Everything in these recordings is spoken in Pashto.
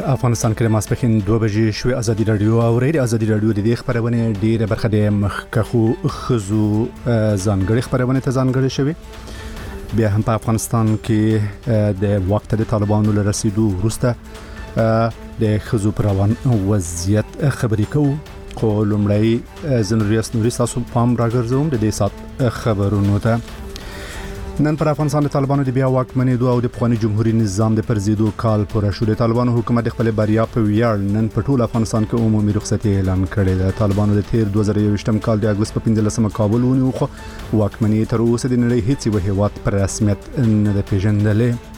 افغانستان کې ماسپخین 2 بجې شوې ازادي رادیو او ریډیو ازادي رادیو د دې خبرونه ډیره برخه د مخکخو خزو ځانګړي خبرونه ته ځانګړي شوی بیا هم په افغانستان کې د وخت د طالبانو له رسیدو وروسته د خزو پر روان وضعیت خبرې کوو خو لومړی زنوریاس نوري تاسو پام راګرځوم د دې سات خبرونو ته نن پر افغانستان د طالبانو د بیا واکمنۍ او د پخوانی جمهوریت نظام د پرزیدو کال پوره شو د طالبانو حکومت خپل بریا په ویاړ نن په ټول افغانستان کې عمومي رخصتي اعلان کړې ده طالبانو د تیر 2021م کال د اگست په 15 کابل ونیو خو واکمنۍ تر اوسه د نړۍ هیڅ یو هیواد پر رسمیت نه ده پیژندلې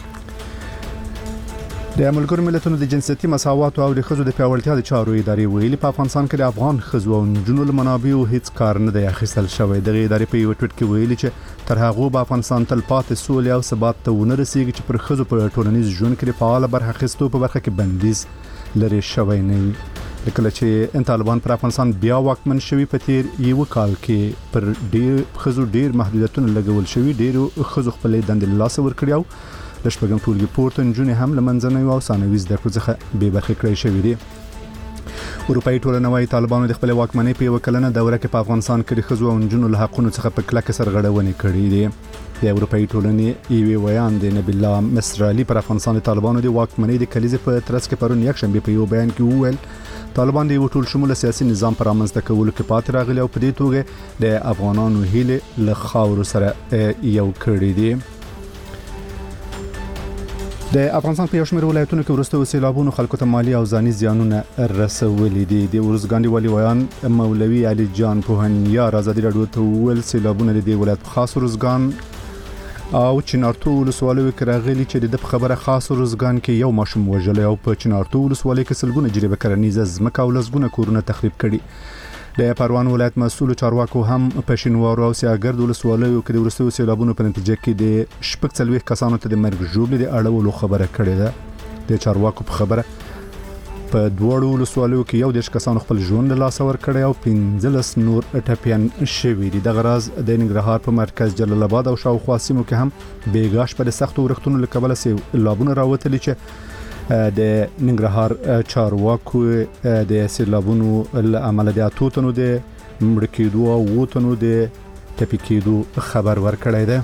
د ملګرو ملتونو د جنسيتي مساوات او د خزو د پیاوړتیا د چارو ادارې ویلي په افغانستان کې د افغان خزو او نجونو منابع هیڅ کار نه دی اخیستل شوی دغه ادارې په یو ټویټ کې ویلي چې تر هغه به افغانستان تل پاتې سولې او ثبات ته ونه رسیږي چې پر خزو په ټولنیز ژوند کې فعال برخه اخیستو په برخه کې بندیز لري شوی نه لکه چې طالبان پر افغانستان بیا واکمن شوی په تیر یو کال کې پر ډیر خزو ډیر محدودیتونه لګول شوی ډیر خزو خپل دند لاس ور کړیو د شپږم ټولګي پورته نجونې هم لمنځنوي او ثانوي زده کړو څخه بې برخې کړې شوې دي اروپאי ټولنه وايي طالبانو د خپل واکمنۍ په یو کلنه دوره کې په افغانستان کې د خزو او نجونو له حقونو څخه په کلکه سرغړونې کړې دي د اروپאי ټولنې ایوي ویان د نبی الله مصر علي پر افغانستان د طالبانو د واکمنۍ د کلیزې په ترڅ کې پرون یک شنبه په یو بیان کې وویل طالبان د یو ټول شموله سیاسي نظام پر رامنځته کولو کې پاتې راغلي او په دې توګه د افغانانو هیله له خاور سره یو کړی دي د افغانستان په یو شمېر ولایتونو کې ورسته سیلابونو خلکو ته مالی او ځاني زیانونه رسولي دي د ورزګاندي والي ویان مولوي علي جان پوهنیار ازادي رادیو ته ویل سیلابونه د دې ولایت خاص ورزګان او چنارتو ولسوالۍ کې راغلي چې د خبره خاص ورزګان کې یو ماشوم وژل او په چنارتو ولسوالۍ کې سلګونه جریبه کرنیزه ځمکه او لسګونه کورونه تخریب کړي د پروان ولایت مسؤل چارواکو هم په شینوارو او سیاګرد ولسوالیو کې د ورستو سیلابونو په نتیجه کې د شپږ څلويخ کسانو ته د مرګ ژوبلې د اړولو خبره کړې ده د چارواکو په خبره په دوړو ولسوالیو کې یو د کسانو خپل ژوند له لاس ور کړی او 15 نور ټپيان شوي دي د غراز د ننګرهار په مرکز جلال آباد او شاوخوا سیمو کې هم بیګاش په سختو ورښتونو لکبله سیلابونه راوتلي چې د ننګرهار چارواکو د سیلابونو عمل د اتوتنو د مړ کېدو او ووتنو د ټپي کېدو خبر ورکړی دی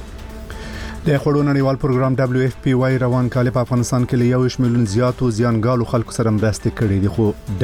د خړو نړیوال پروګرام WFP روان کال په افغانستان کې له 1 میلیون زیاتو زیانګالو خلکو سره مرسته کړې دي خو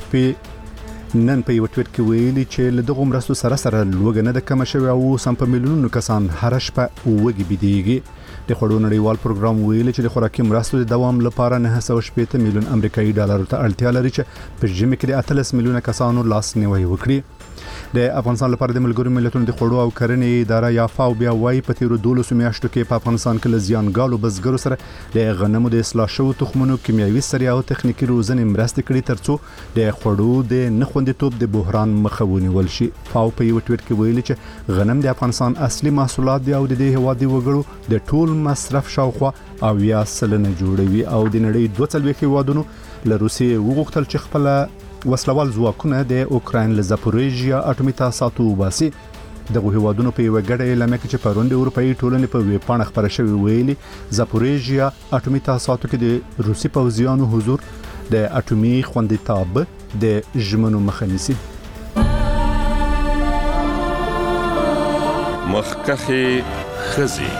WFP نن په یو ټویټ کې ویلي چې له دغه مرستو سره لوګ نه د کم شوی او سم په میلیونونو کسان هر شپه وګي بيديږي د خړو نړیوال پروګرام ویلي چې د خوراکي مرستو د دوام لپاره 980 میلیون امریکایي ډالر ته اړتیا لري چې په ژمي کې د 13 میلیونه کسانو لاس نیوي وکړي د افغانستان لپاره د ملګرو ملتونو د خړو او کرنې اداره یا فاو بیا وايي په تیرو 12 میاشتو کې په افغانستان کې لزیانګالو بزګرو سره د غنمو د اصلاح شوو تخمونو کیمیاوي سریا او تخنیکی روزنې مرستې کړې ترڅو د خړو د نخوندیتوب د بحران مخه ونیول شي فاو په یو ټویټ کې ویلي چې غنم د افغانستان اصلي محصولات دي او د دې هوادي وګړو د ټول مصرف شاوخوا او یا سلنه جوړوي او د نړۍ 22 هیوادونو له روسیې وغوښتل چې خپل وسلوال ځواکونه د اوکراین له زاپوریژیا اټومي تاساتو وباسي دغه هیوادونو په یو غړ اعلان کې چې پروند اروپאי ټولنې په ویبپاڼه خبره شوی ویلي زاپوریژیا اټومي تاساتو کې د روسي پوځیانو حضور د اټومي خوندیتاب د ژمنو مخه نیسي مخکخه خزي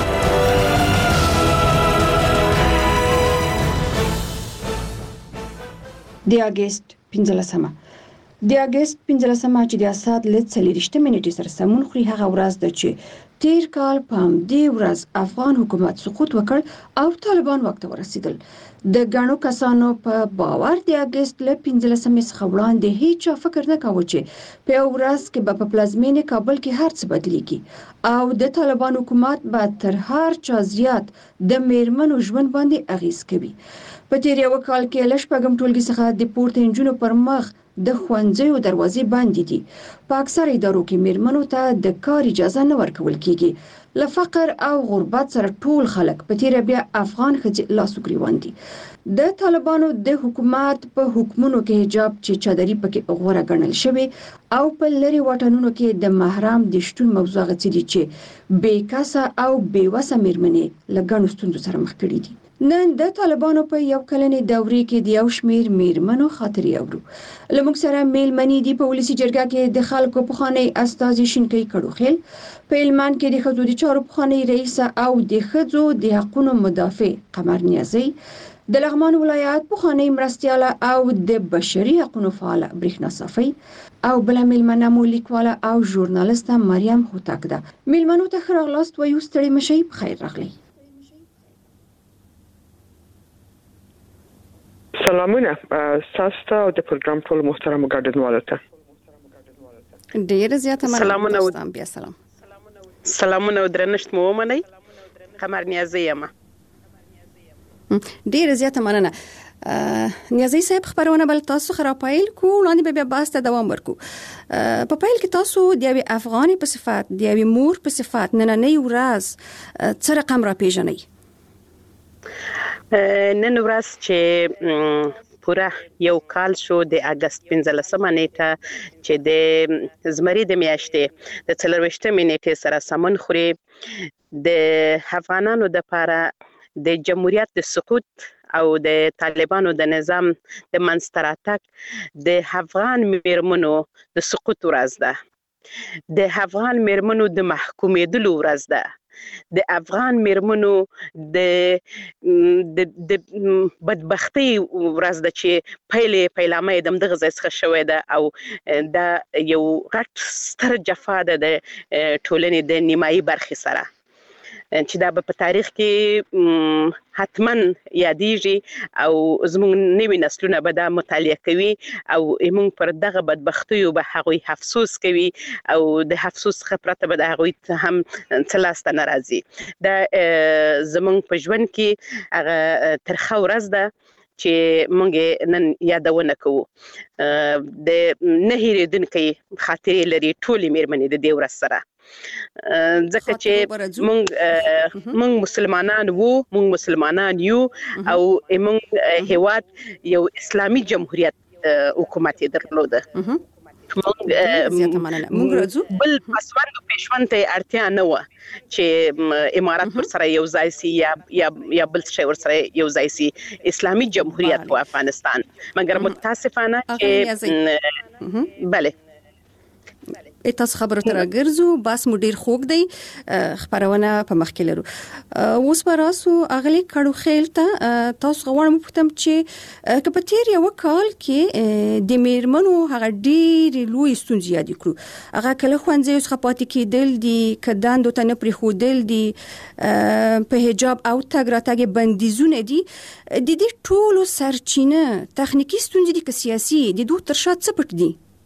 د اگست 15 د اگست 15 چې د اساد له 30 منټې سره سمون خوري هغه ورځ ده چې تیر کال په دې ورځ افغان حکومت سقوط وکړ او طالبان وخت ورسېدل د غاڼو کسانو په باور د اگست له 15 څخه وړاندې هیڅ فکر نه کاوه چې په ورځ کې په پلازمینه کابل کې هر څه بدليږي او د طالبان حکومت به تر هر چا زیات د میرمنو ژوند باندې اغیز کوي په تیر یو کال کې لږ پغم ټولګي څخه د پورته انجونو پر مخ د خوندزیو دروازې بندې دي په اکثر ادارو کې میرمنو ته د کار اجازه نه ورکول کیږي له فقر او غربت سره ټول خلک په تیر بیا افغان ښځې لاسو ګریوان دي د طالبانو د حکومت په حکومتونو کې حجاب چې چادري پکې غوړه ګڼل شوی او په لری واټنونو کې د محرم د شتون موضوع غڅې دي چې بې کاسه او بې وسه میرمنې لګڼو ستوندو سره مخ کړي دي نن د طالبانو په یو کلنې دورې کې د یو شمیر میرمنو خاطرې اورو. لمونږ سره میلمنې دي په ولسی جرګه کې د خلکو پخوانی استازي شینکۍ کړوخیل، په هلمند کې د ښځو د چارو پخوانی رئیس او د ښځو د حقوقو مدافع قمر نیازی، د لغمان ولایت پخوانی مرستیاله او د بشري حقوقو فعال برېښنا صافی او بل میلمنه مو لیکواله او ژورنالیسته مریم هوتک ده. میلمنو ته ښه راغلاست وایو، ستړي مشئ، بخیر راغلی. سلامونه تاسو ته او د پروګرام ټول محترم ګډونوالو ته ډیر زیاته مننه. سلامونه بیا سلام. سلامونه او درنښت مو ومنئ. قمر نیازی یم. ډیر زیاته مننه. نیازی صاحب، خبرونه بل تاسو خراب پایل کو وړاندې به باسته دوام ورکو. په پایل کې تاسو د یوې افغاني په صفات، د یوې مور په صفات نننۍ ورځ څه رقم را پیژنئ؟ نن ورځ چې پوره یو کال شو د اگست 15 نیټه چې د زمری د میاشتې د 24 نیټې سره سمون خوري د افغانانو د لپاره د جمهوریت د سقوط او د طالبانو د نظام د منستراتک د افغان میرمنو د سقوط ورځ ده، د افغان میرمنو د محکومېدلو ورځ ده، د افغان میرمنو د بدبختی ورځ ده چې پیلامه د دغه ځای څخه شوې ده او دا یو غټ ستر جفا ده د ټولنې د نیمایي برخې سره چې دا په تاریخ کې حتما یادېږي او زموږ نوي نسلونه به دا مطالعه کوي او موږ پر دغه بدبختیو به هغوی افسوس کوي او د افسوس څخه پرته به د هغوی هم څه لاسته نه راځي. دا زموږ په ژوند کې هغه ترخه ورځ ده چې موږ نن یادونه کوو. د نه هېرېدونکې خاطرې لري ټولې میرمنې د دې ورځ سره، ځکه چې موږ مسلمانان وو، موږ مسلمانان یو او موږ هیواد یو اسلامي جمهوریت حکومت درلوده. موږ راځو بل پسوند پېشوند ته اړتیا نه و چې امارات ور سره یو ځای سي یا بل څه ور سره یو ځای سي. اسلامي جمهوریت په افغانستان، مګر متاسفانه چې بله تاسو خبرو ته راګرځو، باس مو ډیر خوږ دی، خبرونه په مخ کې لرو. اوس به راسو اغلی کړو خیل ته تاسو غواړم پوښتم چې که په تیر یو کال کې د میرمنو هغه ډیر لوی ستونزې یاد کړو، هغه کله ښوونځیو څخه پاتې کېدل دي، کداندو ته نه پرېښودل دي، په حجاب او تګ راتګ بندیزونه دي، د دې ټولو سرچینه تخنیکی ستونزې دي که سیاسي، د دوی تر شا څه پټ دي؟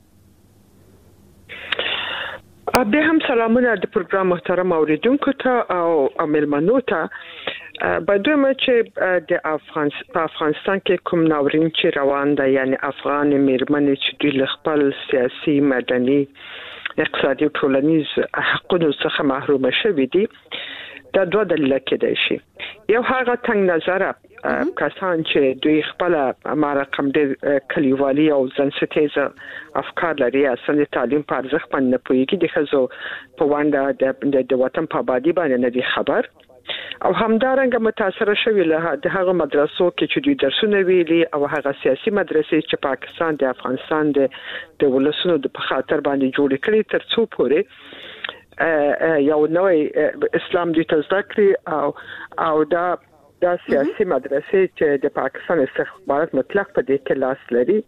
بیا هم سلامونه د پروګرام محترم اوریدونکو ته او میلمنو ته. باید ما چې د افغانستان کې کوم ناورین چې روان ده، یعنی افغان میرمنې چې دوی له خپل سیاسي، مدني، اقتصادي او ټولنیز حقوقو څخه محروم شوي دي، دا دوه دلیله کېدای شي. یو هغه تنگ نظره کسان چې دوی خپل رقم ډېر کلیوالي او ځانستیزه افکار لري، اصلا د تعلیم په ارزښت باندې نه پوهېږي، د ښځو په ونډه د وطن په آبادي باندې نه دي خبر، او همدارنګه متاثره شوي له د هغه مدرسو کې چې دوی درسونه ویلي او هغه سیاسي مدرسې چې پاکستان د افغانستان د ولسونو د خاطر باندې جوړې کړي، تر څو پورې یو نوې اسلام دوی ته زده کړي او دا سیاسي مدرسې چې د پاکستان استخبارات مطلق په دې کې لاس لري،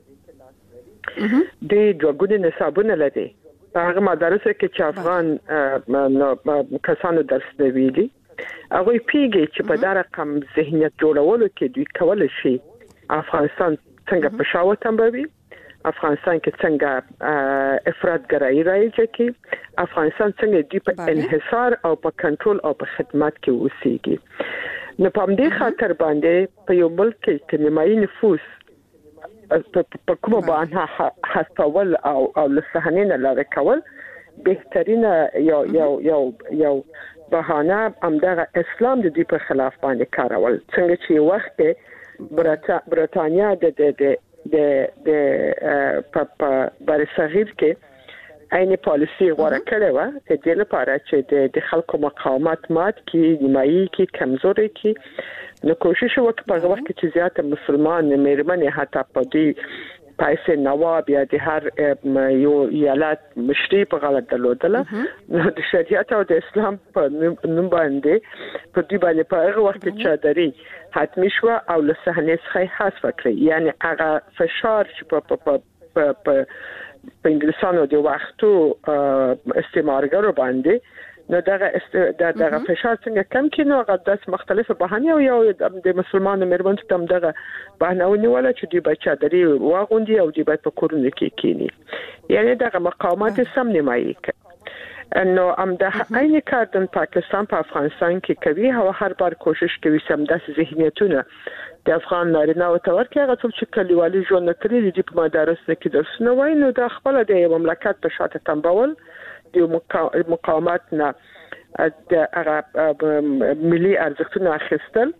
د دوه نصابونه لري. په هغه مدرسې کې چې افغان کسانو درس ویلي، هغوی پیږي چې په دا رقم ذهنیت جوړولو کې دوی کولی شي افغانستان څنګه په شا وتمبوي، افغانستان کې څنګه افراطګرایي رایجه کې، افغانستان څنګه دوی په انحصار او په کنټرول او په خدمت کې اوسېږي. نو په همدې خاطر باندې په یو ملک کې چې نیمایي نفوس په کومه باندې حسول او له صحنې نه لرې کول، بهترینه یو بهانه همدغه اسلام د دوی په خلاف باندې کارول. څنګه چې وخت کې برتانیا د په بر صغیر کې عین پالیسی غوړه کړې و د دې لپاره چې د خلکو مقاومت مات کی نیمایي کی کمزوري کی نو کوشش وکړي په وخت کې چې زیات مسلمان مېرمنې حتی په دې پایسه نواب یا د هر یو ایالت مشري په غلط درلودله نو د شریعت او د اسلام په نوم باندې په دې باندې په هغه وخت کې چادري حتمی شو او له صحنې څخه حذف کړی یعنی هغه فشار چې په انګلیسانو د وختو استعمارګرو باندې نو دغه فشار څنګه کم کینو هغه د مختلفه بهانه او یو د مسلمانانو مېرمنو ته دغه بهانه ونیول چې دوی بچا دري واغوندي او دوی په کورونه کې کینی یعنی دغه مقاومت سم نیمایي انه د عین کار د پاکستان په افغانستان کې کوي او هر بار کوشش کوي سم داسې ذهنیتونه د افغان نارینه او تورکه هغه څوک چې کلیوالي ژوند کړی دي په مدارس کې درسونه وایي نو د خپل د مملکت په شاته تنبول د مقاومت نه د هغه ملي ارزښتونه اخیستل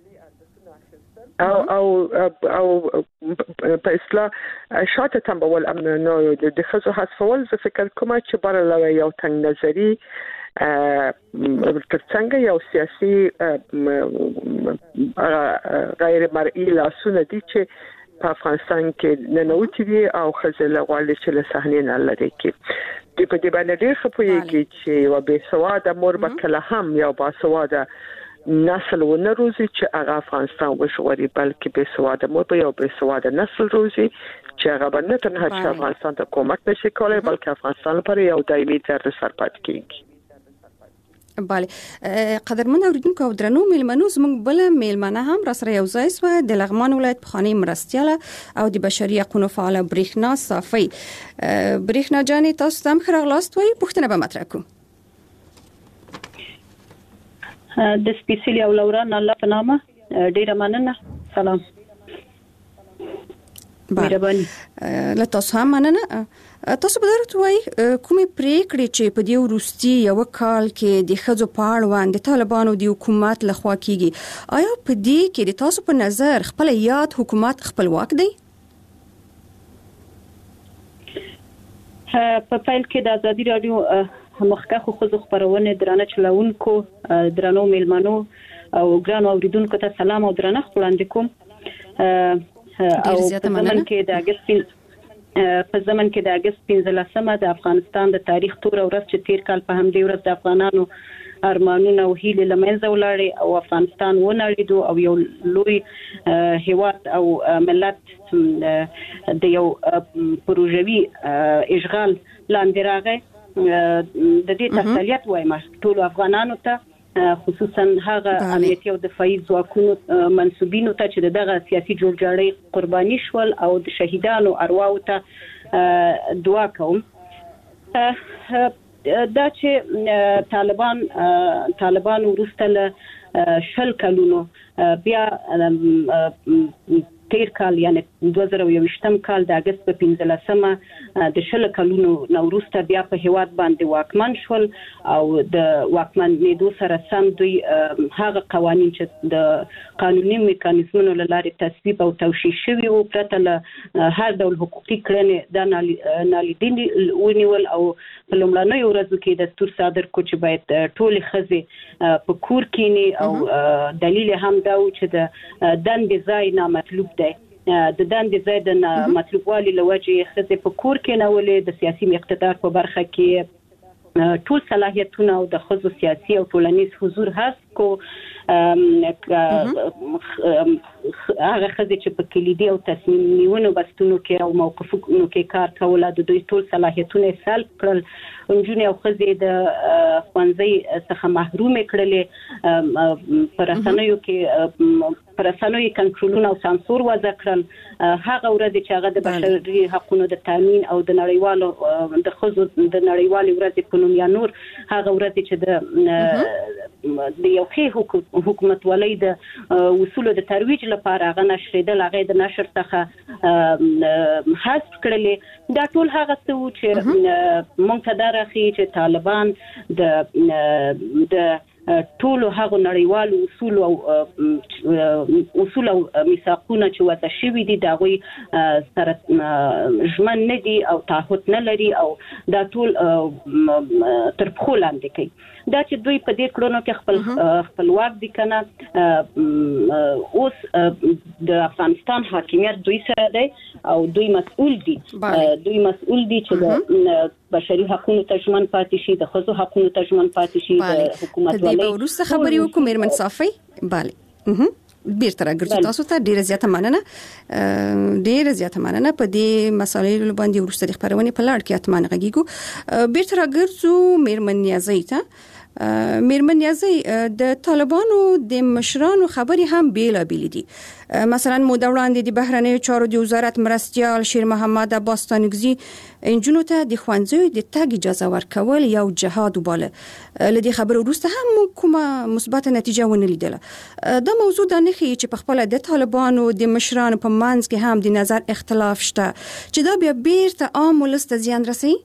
او په اصطلاح شاته تنبول نو د خزو حذفول زه فکر کوم چې بل یو تنگ نظری ترڅنګ یو سیاسي غیر مرئي لاسونه دي چې په افغانستان کې ننوتي دي او خزله غواړي چې له صحنې نه لري کې د په دې باندې ډېر خپويږي چې و به سواده مور بکله هم یو با سواده نسل ونه روزي چې هغه افغانستان وشوري بلکې به سواده مور به یو به سواده نسل روزي چې هغه باندې تنها چې افغانستان ته کومک نشي کولای بلکې افغانستان لپاره یو دایمي طرز سرپات کیږي بله قدرمن اوریدونکو او درنو میلمنو زموږ بل میلمنه هم را سره یو ځای سو د لغمان ولایت پخوانی مرستیاله او د بشري حقوقو فعال برېښنا صافي برېښنا جانې تاسو هم خراغلاست وایي پوښتنه به مطرح کو د سپیشلی او لوران الله په نامه ډیره مننه سلام مهرباني له تاسو هم مننه تاسو به درته وایي کومې پریکړې چې په دې وروستي یو کال کې د ښځو په اړوند د طالبانو د حکومت لخوا کیږي آیا په دې کې د تاسو په نظر خپل یاد حکومت خپلواک دی په پیل کې د ازادي رادیو مخکخو خزو خبرونه درانه چلونکو درانو میلمنو او ګران اوریدونکو ته سلام او درنه وړاندې کوم او په زمن کې د اگست 15 د افغانستان د تاریخ تور ورځ چې تیر کال په همدې ورځ د افغانانو ارمانونه او هیله لمنځه ولاړې او افغانستان ونړېدو او یو لوی هیواد او ملت د یو پروژوي اشغال لاندې راغی د دې تسلیت وایم ټول افغانانو ته خصوصا هغه امنیتي او دفاعي ځواکونو منسوبینو ته چې دغه سیاسي جوړجاړی قرباني شول او د شهیدانو ارواو ته دعا کوم دا چې طالبان ورسته شل کلونو بیا تیر کال یعنی 2021 کال د اگست په 15 د شل کلونو نوروسته بیا په هیواد باندې واکمن شول او د واکمن نیدو سره سم دوی هغه قوانين چې د قانوني میکانیزمونو لارې تصویب او توشیح شوي او پرته له هر ډول حقوقي کړنې د نالیدنې ونیول او په لومړنۍ ورځو کې دستور صادر کو چې باید ټول خزې په کور کینی او دلیل هم دا و چې د دندې ځای نامطلوب دی د دندې ځای د مطلوبوالي لوجه خزې په کور کې نولې د سیاسي اقتدار په برخه کې ټول صلاحیتونه او د خزو سیاسي او ټولنیز حضور هست کو هغه خزې چې په کلیدي او تصمیم نیونو بستونو کې او موقفونو کې کار کوله د دوی ټول صلاحیتونه سلب کړل نجونې او خزې د ښوونځي څخه محروم کړلې پرسنوي کې پرسنوي کنټرولونه او سانسور وضع کړل هغه ورځ چې هغه د بشري حقوقو د تامین او د نړیوالو د خزو د نړیوالې ورځ په نوم یا نور هغه ورځ چې د یو ښه حکومت ولې د وصول د ترویج لپاره هغه نشریدل هغه د نشر څخه حذف کړلې دا ټول هغه څه و چې مونږ ته راخي چې طالبان د ټول هغه نړیوال اصول او میثاقونه چې وضع شوي دي دا غوي سره ژمن نه دي او تعهد نه لري او دا ټول تر پخو لاندې کوي دا چې دوی په دې کړنو کې خپلواک دي کنه اوس د افغانستان حاکمیت دوی سره دی او دوی مسؤل دي چې د بشري حقوقو ته ژمن پاتې شي د ښځو حقوقو ته ژمن پاتې شي د حکومت ولې د ورسته خبري وکم مېرمن صافي bale بیرته راګرځو تاسو ته ډیره زیاته مننه په دې مسالې باندې ورسته خبرونه په لړ کې اتمنه غږیږو بیرته راګرځو مېرمن نیازي ته مېرمن نیازي د طالبانو د مشرانو خبري هم بیل دي مثلا موده وړاندې د بهرنیو چارو د وزارت مرستيال شیر محمد عباس تانګزي انجونو ته د خوانځي د تاګ اجازه ورکول یو جهاد وباله لدی خبر وروسته هم کومه مثبت نتیجه ونه لیدله دا موضوع د نخي چې په خپل د طالبانو د مشرانو په منځ کې هم د نظر اختلاف شته چې دا بیا بیرته عام ولست زیان رسي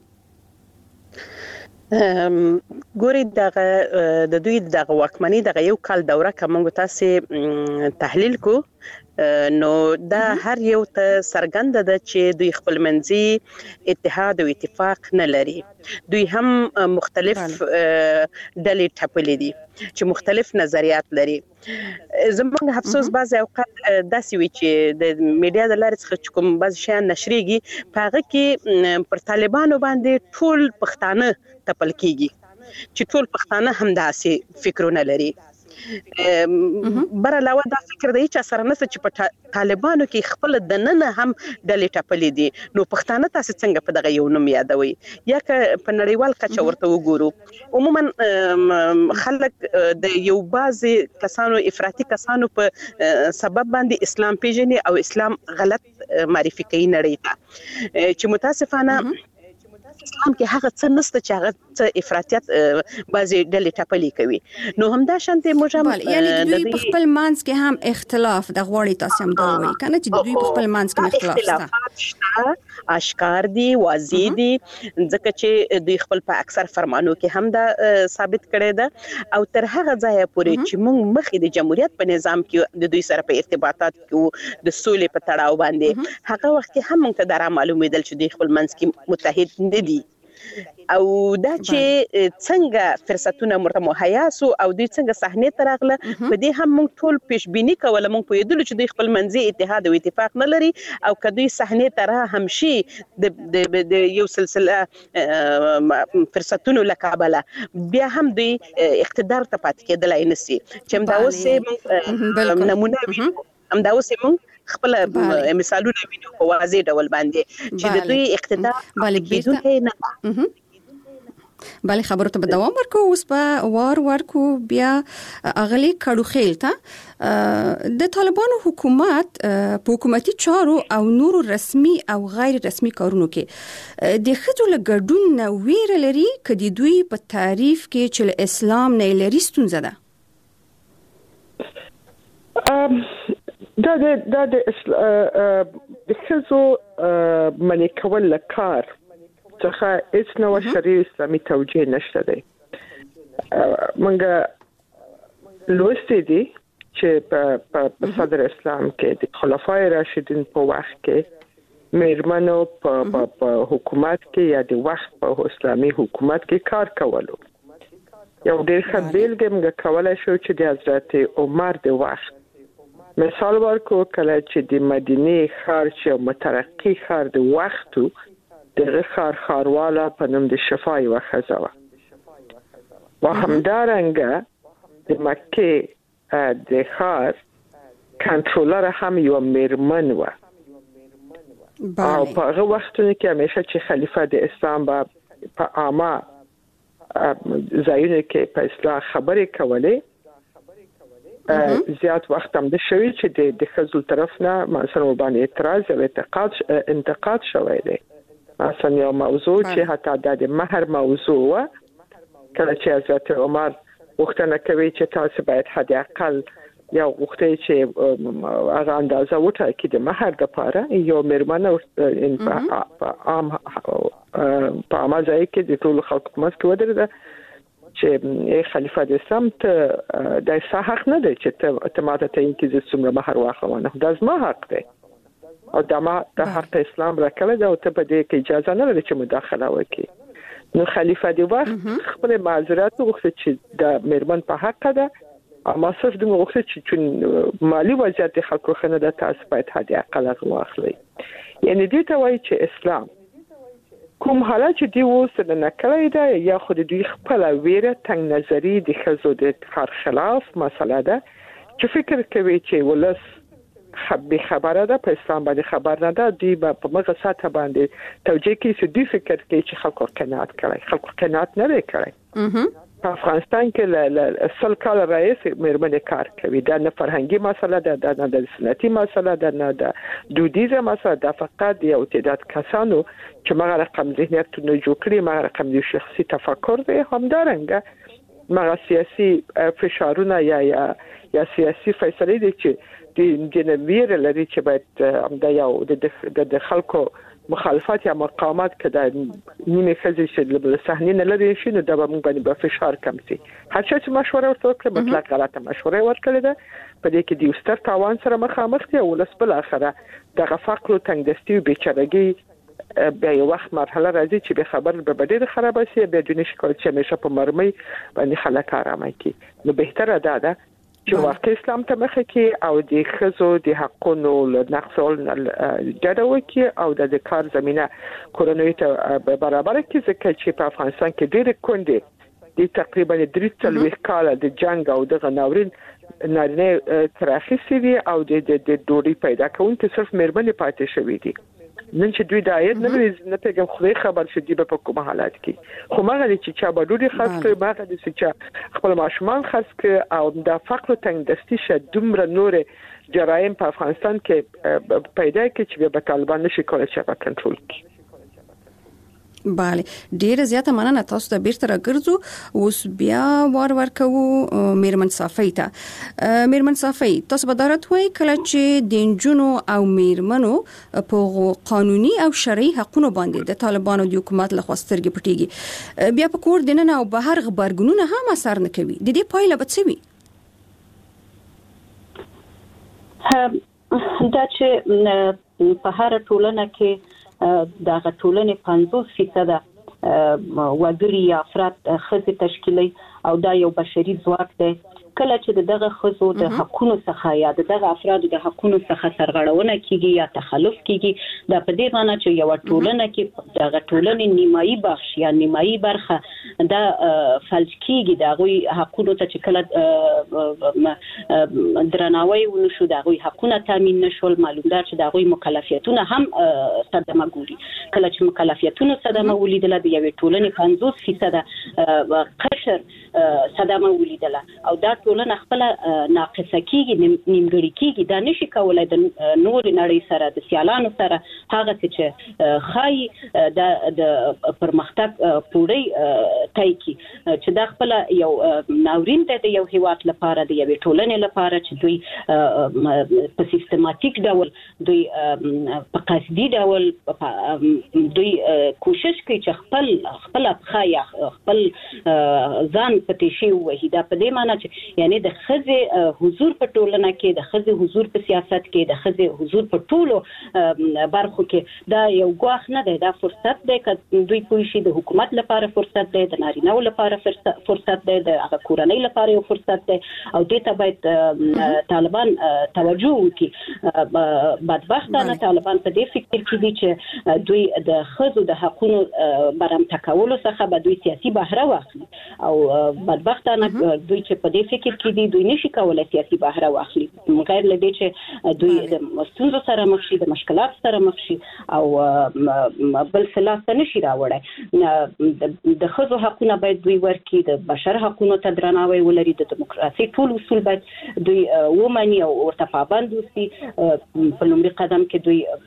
ګوري دغه د دوی دغه واکمنۍ دغه یو کال دوره کومه تاسو تحلیل کو نو دا هر یو ته سرګند ده چې دوی خپل منځي اتحاد او اتفاق نه لري دوی هم مختلف ډلې ټاپلې دي چې مختلف نظریات لري زموږ افسوس بعض اوقات داسې وي چې د میډیا د لارې څخه کوم بعض شیان نشریږي هغه کې پر طالبانو باندې ټول پښتانه تپل کیږي چې ټول پښتانه هم داسې فکرونه لري بر علاوه دا فکر دی چې سره نس چې په طالبانو کې خپل د نن هم ډلې ټاپلې دي نو پښتانه تاسو څنګه په دغه یو نوم یادوي یا که په نړیوال کچه ورته وګورو عموما خلک د یو بعضي کسانو افراطي کسانو په سبب باندې اسلام پیژني او اسلام غلط معرفي کوي نړۍ ته چې متاسفانه اسلام کې هغه څه نشته چې هغه څه افراطیت بعضي ډلې ټاپلې کوي نو همدا شانته موږ یعنی دوی په خپل منځ کې هم اختلاف د غوړی تاسو هم دا وایي کنه چې دوی په خپل منځ کې اختلاف شته اشکار دي واضح دي ځکه چې دوی خپل په اکثر فرمانو کې هم دا ثابت کړی ده او تر هغه ځای پورې چې موږ مخې د جمهوریت په نظام کې د دوی سره په ارتباطات کې د سولې په تړاو باندې هغه وخت هم موږ ته دا معلومېدل چې دوی خپل منځ کې متحد نه دي او دا چې څنګه فرصتونه مرته مهیا سو او دوی څنګه صحنه تراغله په دې هم موږ ټول پیشبینی کوله موږ په یدل چې دوی خپل منځي اتحاد او اتفاق نه لري او کدی صحنه ترا هم شي د یو سلسله فرصتونو لکابله بیا هم دوی اقتدار ته پات کېدلای نسی چې دا اوسه نمونه هم دا اوسه موږ خپل مثالونه وینو په واضح ډول باندې چې د دوی اقتدار کېدونکي نه بله خبرو ته دوام ورکو اوس په ورکو بیا اغلی کډو خیل ته د طالبانو حکومت په حکومتي چارو او نور رسمي او غیر رسمي کارونو کې د خځو له ګډون نه ویره لري کدي دوی په تعریف کې چې اسلام نه لري ستونزه ده دا د خزو منی کول لکار څخه هیڅ نو شریعه اسلامي توجیه نشته دی منګه لوستې دي چې په صدر اسلام کې د خلفای راشدین په وخت کې میرمنو په حکومت کې یا د وخت په اسلامي حکومت کې کار کولو یو ډېر ښه بیلګه موږ کولای شو چې د حضرت عمر د وخت مثال ورکو کله چې د مدینه ښار چې مترقي ښار د وختو د خارواله په نوم د شفای وخزاوه و همدارنګه د مکه د ښار کنټرولر هم یو میرمن و او په هغه وختونو کې همیشه چې خلیفہ د اسلام په عامه ځایونو کې په اصلاح خبرې کولې زیات وخت هم د شوی چې د خزل طرف نه مثلا باندې اعتراض او انتقاد شوی دی مثلا یو موضوع چې حتی د مہر موضوع و کله چې حضرت عمر وختونه کوي چې تاسو باید حد اقل یا وخته چې هغه اندازه وټاکي د مہر د پاره یو میرمنه په عام ځای کې د ټول خلکو مسک ودرېده چې خلیفہ د اسلام ته د حق نه دی چې ته ماته ته کې څومره مہر واخلونه دا زما حق دی او د حق اسلام راکړه دا او ته په دې کې اجازه نه لري چې مداخله وکړي نو خلیفہ دی وخت خپل معذرت وغوښته چې د میرمن په حق ده اما صرف د وغوښته چې مالی وضعیت خلکو خنه د تاسو باید حد اقل واخلي یعنی دې ته وایي چې اسلام کوم حالت چې دی وسره نه کړی دا یا خو دوی خپل ویره تنگ نظری د خزو د خلاف مسله ده چې فکر کوي چې ولس خبره ده په اسلام باندې خبر نه ده دی په مغه ساته باندې توجیه کوي چې دی فکر کوي چې خلکو قناعت کوي خلکو قناعت نه کوي په افغانستان کې ل سل کال رئیس مېرمنې کار کوي دا نه فرهنګي مسله ده نه د سنتي مسله ده نه د دودیزه مسله ده فقط یو تعداد کسانو چې مغه رقم ذهنیت نه جوړ کړي مغه رقم د شخصي تفکر دی همدارنګه مغه سیاسي فشارونه یا سیاسي فیصله دي چې د نویر لري چې باید د یو د خلکو مخالفت یا مقاومت کده نیمه خزي چې له صحنه نه لري شي نو دا به موږ باندې به فشار کم شي هر څه چې مشوره ورته کړې مطلق غلطه مشوره ورکړه ده په دې کې د استر تاوان سره مخامخ دي او ولس بل اخره د فقر او تنګدستي او بیچارهګي به یو وخت مرحله راځي چې به خبر به ډېر خراب شي به د نشکل چې همیشه په مرمۍ باندې خلک آرامه کی نو بهتره ده چې واقع اسلام ته مخه کې او د خزو د حقونو نقصول جوړوي کې او د کار زمينه کورنۍ ته برابر کې ځکه چې په افغانستان کې ډېر کندې د تقریبا 3 کال د جنگ او د غناورین نارینه تراخي سوي او د دوړي پیدا کوونکې صرف مېرمنې پاتې شوې دي نن چې دوی د آیت نه پیغام خدای خبر شدي په کومه حالات کې خو مغه چې چا بډوډي خاص کړي مغه د چې خپل ماشومان خاص کړي او د فقر تنګدستي شه دومره نور جرایم په افغانستان کې پیدا کې چې به طالبان نشي کولای چې په کنټرول کړي bale ډیره زیاته مننه تاسو ته بیرته راګرځو اوس بیا ورکو میرمن صافی ته میرمن صافی تاسو به درته وای کله چې د جنونو او میرمنو په قانوني او شرعي حقوقو باندې د طالبانو د حکومت لخوا سترګې پټيږي بیا په کور دننه او بهر خبرګونونه هم اثر نه کوي د دې پایله به څه وي دا چې په هر ټولنه کې دا ټولنې 50% وګړي یا افراد خزي تشکیلي او دا یو بشري ځواک دی کله چې دغه خزو د حقوقو څخه یا دغه افرادو د حقوقو څخه سرغړونه کیږي یا تخلف کیږي دا په دې معنی چې یو ټولنه کې دغه ټولنې نیمایي بخش یا نیمایي برخه دا فلج کیږي دغه حقوقو ته چې کله درناوی ونشو دغه حقوقونه تامین نشول معلومدار چې دغه مکلفیتونه هم صدمه ګوري کله چې مکلفیتونه صدمه ولیدل د یو ټولنې 50% قشر صدمه ولیدل او دا ټولنه خپل ناقصه کیږي نیمګړی کیږي دا نشي کولای د نور نړۍ سره د سیالانو سره هغه چې خای د پرمختګ پوری تای کی چې دا خپل یو ناورین د یو هیواد لپاره د یو ټولنې لپاره چې دوی په سیستماتیک ډول دوی په قصدي ډول دوی کوشش کوي چې خپل خای خپل ځان پټي شي وهدا په دې معنی چې یعنی د خزي حضور په ټولنه کې د خزي حضور په سیاست کې د خزي حضور په ټولو برخو کې دا یو غواخ نه دی دا فرصت دی چې دوی پوه شي د حکومت لپاره فرصت دی د نارینه لپاره فرصت دی د هغه کورنۍ لپاره یو فرصت دی او دې ته باید طالبان توجه وکړي بدبختانه طالبان په دې فکر کې دي چې دوی د خزو د حقوقو برمته کولو څخه به دوی سیاسي بهره واخلي او بدبختانه دوی چې په دې فکر کې دي دوی نشي کولای سیاسي بهره واخلي غیر لدې چې دوی د مستونزو سره مخ شي د مشکلات سره مخ شي او بل څه نشي راوړی د خزو حقوقونه باید دوی ورکړي د بشر حقوقو ته درناوی ولري د دیموکراسي ټول اصول باید دوی ومني او ورته پابند وي په لومړي قدم کې دوی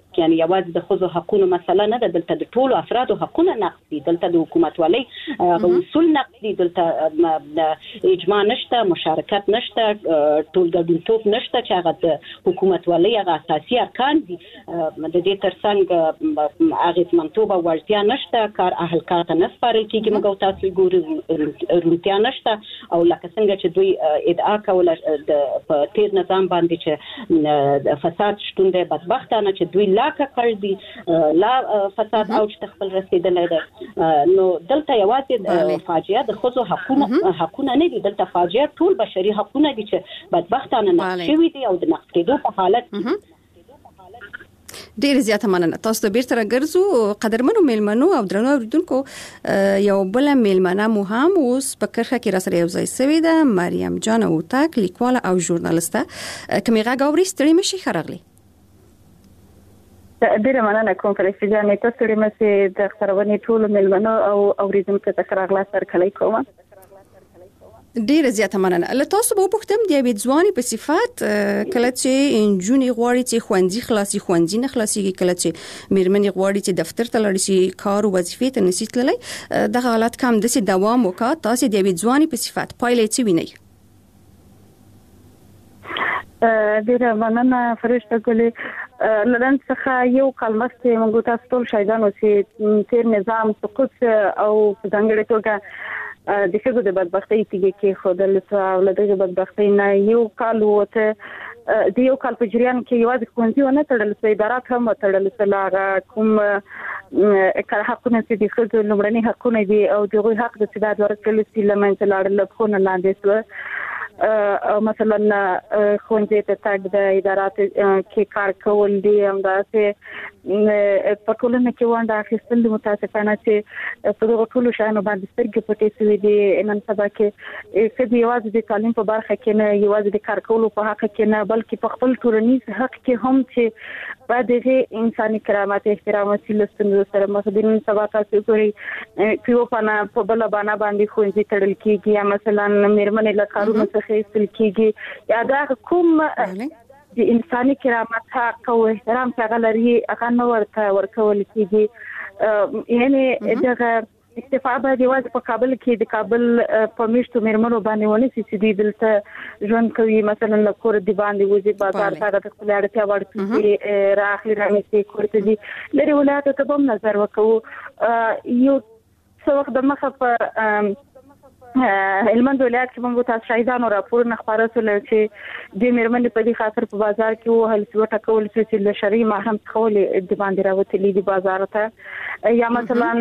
یعنی یوازې د خزو حقوقو مسله نه ده، دلته د ټولو افرادو حقوقونه نقض دي، دلته د حکومتوالۍ اصول نقض دي، دلته اجماع نشته، مشارکت نشته، ټولګډونتوب نشته چې هغه د حکومتوالۍ هغه اساسي ارکان دي. د دې ترڅنګ اغیزمنتوب او وړتیا نشته، کار اهل کار ته نه سپارل کیږي، موږ تاسو ګورو روڼتیا نشته. او لکه څنګه چې دوی ادعا کوله په تیر نظام باندې چې د فساد شتون دی، بدبختانه چې دوی لا کړ دي، لا فساد اوج تخپل رسیدلی دی. نو دلته یوازې فاجعه د خزو حقونه نه دي، دلته فاجعه ټول بشري حقونه دي چې بدبختانه نقض شوي دي او د نقض کېدو په حالت دي. ډیر زیاته مننه. تاسو ته بیرته راګرځو. قدرمنو میلمنو او درنو اوریدونکو، یو بل میلمنه مو هم اوس په کرخه کې را سره یو ځای سوي ده، مریم جان اوتاک، لیکواله او ژورنالیسته. کومې غږ اوري؟ ستړي مشي خرغلی. ډیره مننه کوم فرشته جانې، تاسو ډیره مې د خبرونې ټول میلمنو او اوریدونکو ته خرغلا سره کلی کوم. ډیر زیاته مننه. له تاسو به وپوښتم د یوې ځوانې په صفت کله چې انجونې غواړي چې ښوونځي خلاصي، ښوونځي نه خلاصيږي، کله چې میرمنې غواړي چې دفتر ته لاړ شي، کار او وظیفې ته نشي تللی، دغه حالت کم دسي دوام وکړي، تاسو د یوې ځوانې په صفت پایلې څه وینئ؟ ډیره مننه فرشته ګلې. لدن څخه یو کال مخکې موږ تاسو ټول شاهدان اوسئ تیر نظام سقوط او په ځانګړې توګه د ښځو د بدبختۍ تیږې کې خودل او له دغه بدبختۍ نه یو کال وته. د یو کال په جریان کې یوازې ښوونځي ونه تړل شوي، ادارات هم تړل شوي، کوم حقونه چې د ښځو لومړني حقونه دي او دغه حق د استعداد ورکړل شي لمنځه لاړل، په نه لاندې شو. مثلا ښوونځي ته تګ د ادارات کې کار کول دي، همداسې په ټولنه کې ونډه اخیستل دي. متاسفانه چې په دغه ټولو شیانو باندې سترګې پټې شوي دي. نن سبا کې ښځې یوازې د تعلیم په برخه کې نه، یوازې د کار کولو په حق کې نه، بلکې په خپل ټولنیز حق کې هم چې باید د انساني کرامت احترام وسیله ستونزو سره مخ دي. نن سبا تاسو ګورئ پیو پانا په بل باندې ښوونځي تړل کېږي، یا مثلا میرمنې له کارونو څخه ایستل کېږي، یا دا کوم د انساني کرامت حق او احترام څنګه لري هغه نو ورکول کېږي. یعنی دغه اکتفا باید یوازې په کابل کې د کابل په میشتو میرمنو باندې ونیسي چې دوی دلته ژوند کوي، مثلا له کور دی باندې وځي بازار ته د خپل اړتیا وړ څه راخلي رانیسي کور ته دي. لري ولایت ته هم نظر وکړو. یو څو وخت د مخه په هلمند ولایت کې موږ تاسو شاهدانو راپور نه خبره سول چې د میرمنې په دې خاطر په بازار کې وهل څه ټکول چې له شرعي محرم خول د باندې راوتلي دي بازار ته. یا مثلا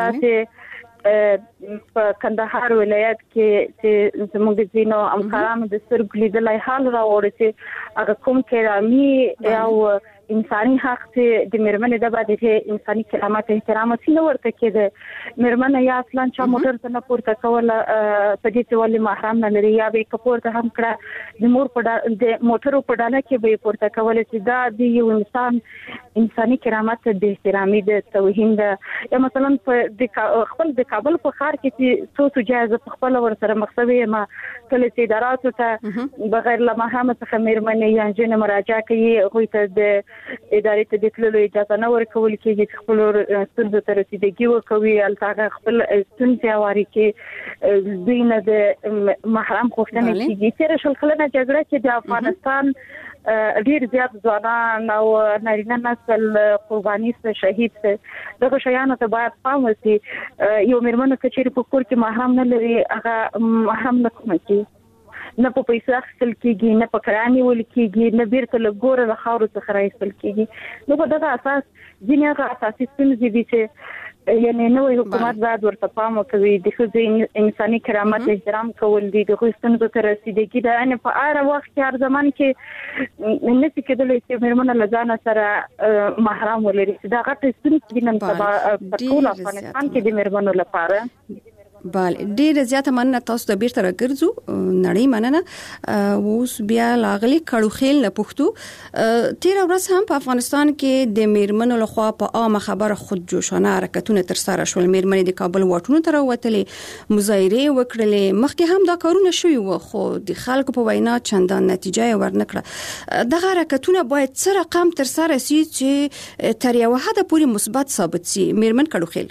همداسې په کندهار ولایت کې چې زموږ ځینو همکارانو د سترګو لیدلای حال راوړي چې هغه کوم کرامي او انساني حق چې د میرمنې د باندې انساني کرامت احترام څنګه ورته کېده. میرمنې یا اصلا چې موټر ته نه پورته کوله په دې چې ولې محرم نه لري، یا به کپور ته هم کړه د مور په د موټرو په ډاله کې به پورته کوله، چې دا د یو انسان انساني کرامت د احترامي د توهین ده. یا مثلا په خپل د کابل په ښار کې چې څو جایزه په خپل ور سره مخسوي ما کله چې اداراتو ته بغیر له محرم څخه میرمنې یا جن مراجعه کوي، هغه ته د ادارې ته د تللو اجازه نه ورکول کېږي چې خپل ستونزو ته رسیدګي وکوي، البته خپل ستونزې واري کې دوی نه د محرم غوښتنه کېږي. تیر شل کلنه جګړه چې د افغانستان ډیر زیات ځوانان او نارینه نسل قرباني سه شهید سه، دغه شیانو ته باید پام وشي. یو میرمن کچېری په کور کې محرم نه لري، هغه محرم نه کوي نه په پیسې اخیستل کېږي، نه په کرانې ول کېږي، نه بیرته له ګوره له خاورو څخه راایستل کېږي. نو په دغه اساس ځینې هغه اساسي ستونزې دي چې یعنی نوې حکومت باید ورته پام وکړي. د ښځو انساني کرامت احترام کول دي، د ستونزو ته رسیدګي ده. یعنی په هر وخت کې هر زمان کې نشي کېدلی چې میرمنه له ځانه سره محرم ولري. دا غټه ستونزه ده نن سبا په ټول افغانستان کې د میرمنو لپاره. بله ډېر زیاته مننه تاسو ته بیرته راګرځو نړۍ مننه اوس بیا لاغلي کړوخیل نه پښتو تیر ورځ هم په افغانستان کې د میرمنو لخوا په عامه خبره خود جوشانه حرکتونه تر سره شول میرمنې د کابل واټونو ته راوتلې مظاهره وکړلې مخکې هم دا کارونه شوي و خو د خلکو په وینا چندان نتیجه ورنکړه دغه حرکتونه باید څه رقم تر سره شي چې تر یو حد پورې مثبت ثابت شي میرمن کړوخیل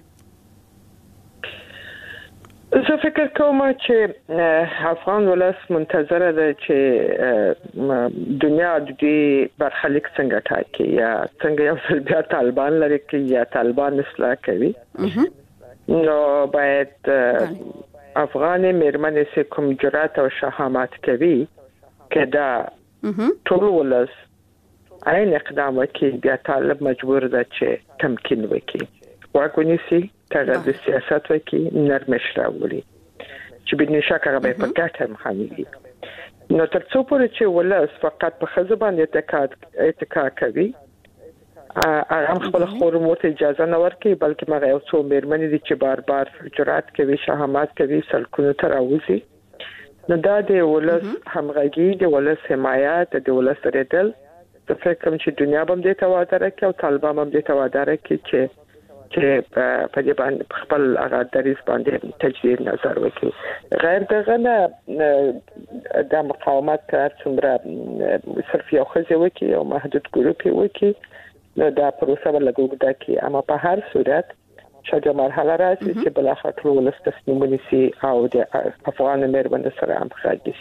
زه فکر کوم چې افغان ولس منتظر ده چې دنیا د دې برخلیک څنګه ټاکي یا څنګه یو ځل بیا طالبان لري کې یا طالبان اصلاح کوي نو باید افغان میرمنې چې کوم جرأت او شهامت کوي کدا ټول ولس عین اقدام کوي بیا طالب مجبور ده چې تمکین وکړي واکونی سي کله د سیاست وکي نرمش راوړي چې بدون شک هغه به په ګټه مخامخ نو تر څو پورې چې ولس فقط په خزه باندې اتکا کوي هغه خپل خورموت اجازه نه ورکوي بلکې مغه یو څو میرمنې دي چې بار بار جرأت کوي شهامت کوي سلکونه تر اوسي نو دا د ولس همغږي د ولس حمایت د ولس ردل د فکر چې دنیا باندې دې توادره کوي او طالبان باندې دې توادره کوي چې په دې باندې خپل هغه دریس باندې تجدید نظر وکړي غیر دغه نه د مقاومت کار څومره صرف یو خزه وکړي او محدود ګروپ وکړي نو دا پروسه ولګوږي کې اما په هر صورت چې مرحله راځي چې بل اخر ټول ولس تصمیم ونیسي او د افغان میرمنو سره همغږي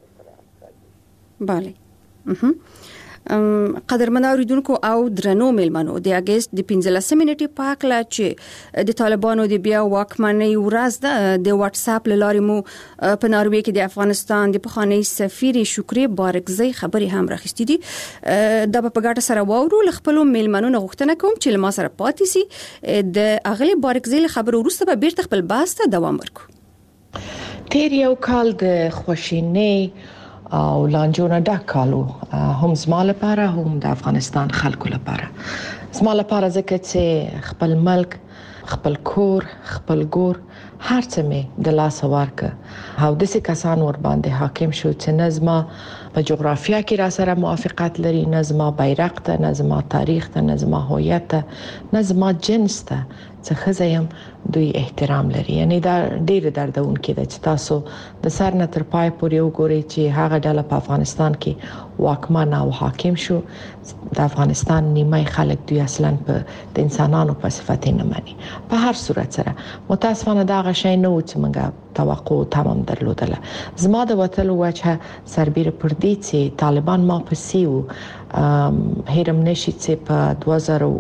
شي bale قدرمن اوریدونکو او درنو ملمنو د اگست د 15 نیټې پاکلا چې د طالبانو د بیا واکمنۍ ورځ د واتس اپ لارې مو په ناروې کې د افغانستان د پخوانی سفیر شکری بارکزی خبري هم راخستې دي د په ګټه سره وورو خپل ملمنو غوښتنه کوم چې لما سره پاتې سي د اغلی بارکزی خبرو وروسته به بیرته خپل باس ته دوام ورکړو تیر یو کال د خوشینې او لانجونه ډک کالو هم زما لپاره هم د افغانستان خلکو لپاره زما لپاره ځکه چې خپل ملک خپل کور خپل ګور هر څه مې د لاس ورکه او د څه کسان ور باندې حاکم شو چې نظم په جغرافیا کې را سره موافقت لري نظم بیرغ ته نظم تاریخ ته نظم هویت ته نظم جنس ته څه خزایم دوی احترام لري یعنی دا ډیر دردون کې د تاسو د سر نه تر پای پورې وګورئ چې هغه ډله په افغانستان کې واکمن او حاکم شو د افغانستان نیمه خلک دوی اصلا په د انسانانو په صفت نه مانی په هر صورت سره متاسفانه دا غشي نه و چې موږ توقع تمام درلودله زما د وتل وجه سربیر پر دې چې طالبان ما پسیو هرم نشي چې په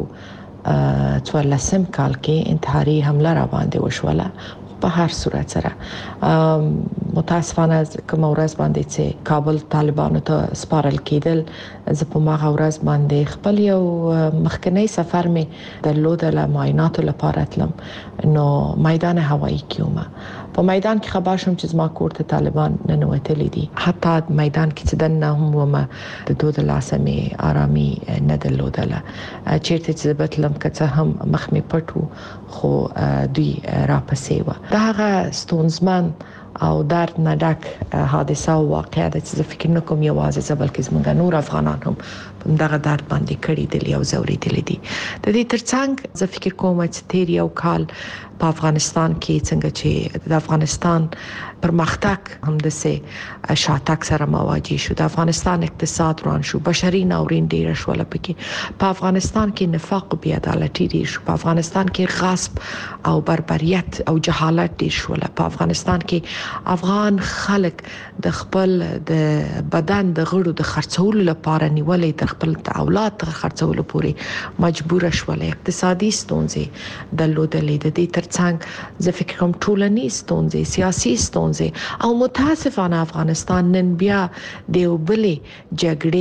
2014 کال کې انتحاري حمله را باندې وشوله په هر صورت سره متاسفانه کوم ورځ باندې چې کابل طالبانو ته سپارل کېدل زه په ماغه ورځ باندې خپل یو مخکنی سفر مې درلودل معاینات لپاره تلم نو میدان هوایی کې په میدان کې خبر شوم چې زما کور ته طالبان ننوتلي دي حتی میدان کې چې دنه هم ومه د دوه لاسمې آرامي نه درلودله چیرته چې بتلم کته هم مخ مې پټو خو دوی را پسې و دا هغه ستونزمن او درد نه ډک حادثه او واقعه د چې فکر نه کوم یوازې بلکې زموږ نور افغانان هم په دغه درد باندې کړي دي او زوري دي د دې ترڅنګ زه فکر کوم چې تیر یو کال په افغانستان کې څنګه چې د افغانستان پرمختګ هم د سه شاتګ سره مواجه شو د افغانستان اقتصاد روان شو بشري ناورین ډیر شول پکې په افغانستان کې نفاق او بې عدالتي ډیر شو په افغانستان کې غصب او بربریت او جهالت ډیر شول په افغانستان کې افغان خلک د خپل د بدن د غړو د خرڅولو لپاره نیولې تر خپل اولاد تر خرڅولو پورې مجبور شول اقتصادي ستونزې د لودلې د دې ترڅنګ زه فکر کوم ټولنیز ستونزې سیاسي ستونزې او متاسفانه افغانستان نن بیا د یو بلې جګړې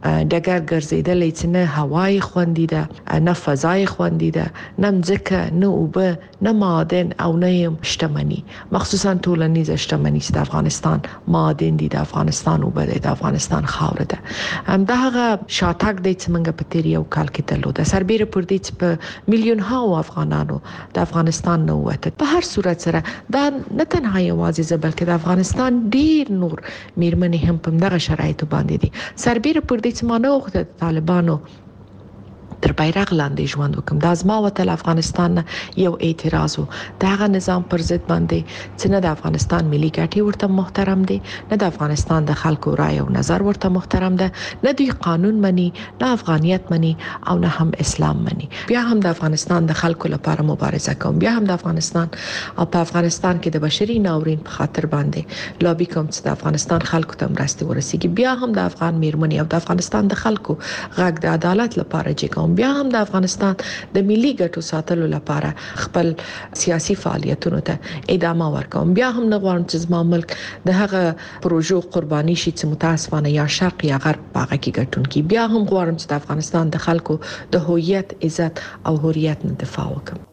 ډګر ګرځیدلې چې نه هوای خوندې ده نه فضای خوندې ده نه ځکه نه اوبه نه معادن او نه شتمني مخصوصا ټولنیزه شتمني چې د افغانستان معادن دي د افغانستان اوبه دي د افغانستان خاور ده دا هغه شاتګ د څنګه په تیر یو کال کې درلوده سربېره پر دې چې په میلیون ها افغانانو د افغانستان نه وته په هر صورت سره دا نه تنها یوازې بلکې د افغانستان ډیر نور میرمنې هم په دغه شرایطو باندې دي سربېره پر دې چې مانه وخت د طالبانو تر بیرغ لاندې ژوند وکم دا زما وطن افغانستان یو اعتراض و دغه نظام پر ضد باندې چې نه د افغانستان ملي ګټې ورته محترم دي نه د افغانستان د خلکو رائے او نظر ورته محترم ده نه دوی قانون مني نه افغانیت مني او نه هم اسلام مني بیا هم د افغانستان د خلکو لپاره مبارزه کوم بیا هم د افغانستان او په افغانستان کې د بشري ناورین په خاطر باندې لابي کوم چې د افغانستان خلکو ته مرسته ورسیږي بیا هم د افغان میرمنې او د افغانستان د خلکو غږ د عدالت لپاره چې بیا هم د افغانستان د ملي ګټو ساتلو لپاره خپل سیاسي فعالیتونو ته ادامه ورکوم بیا هم نه غواړم چې زما ملک د هغه پروژو قرباني شي چې متاسفانه یا شرق یا غرب باغ کې ګټونکي بیا هم غواړم چې د افغانستان د خلکو د هویت عزت او حریت نه دفاع وکړم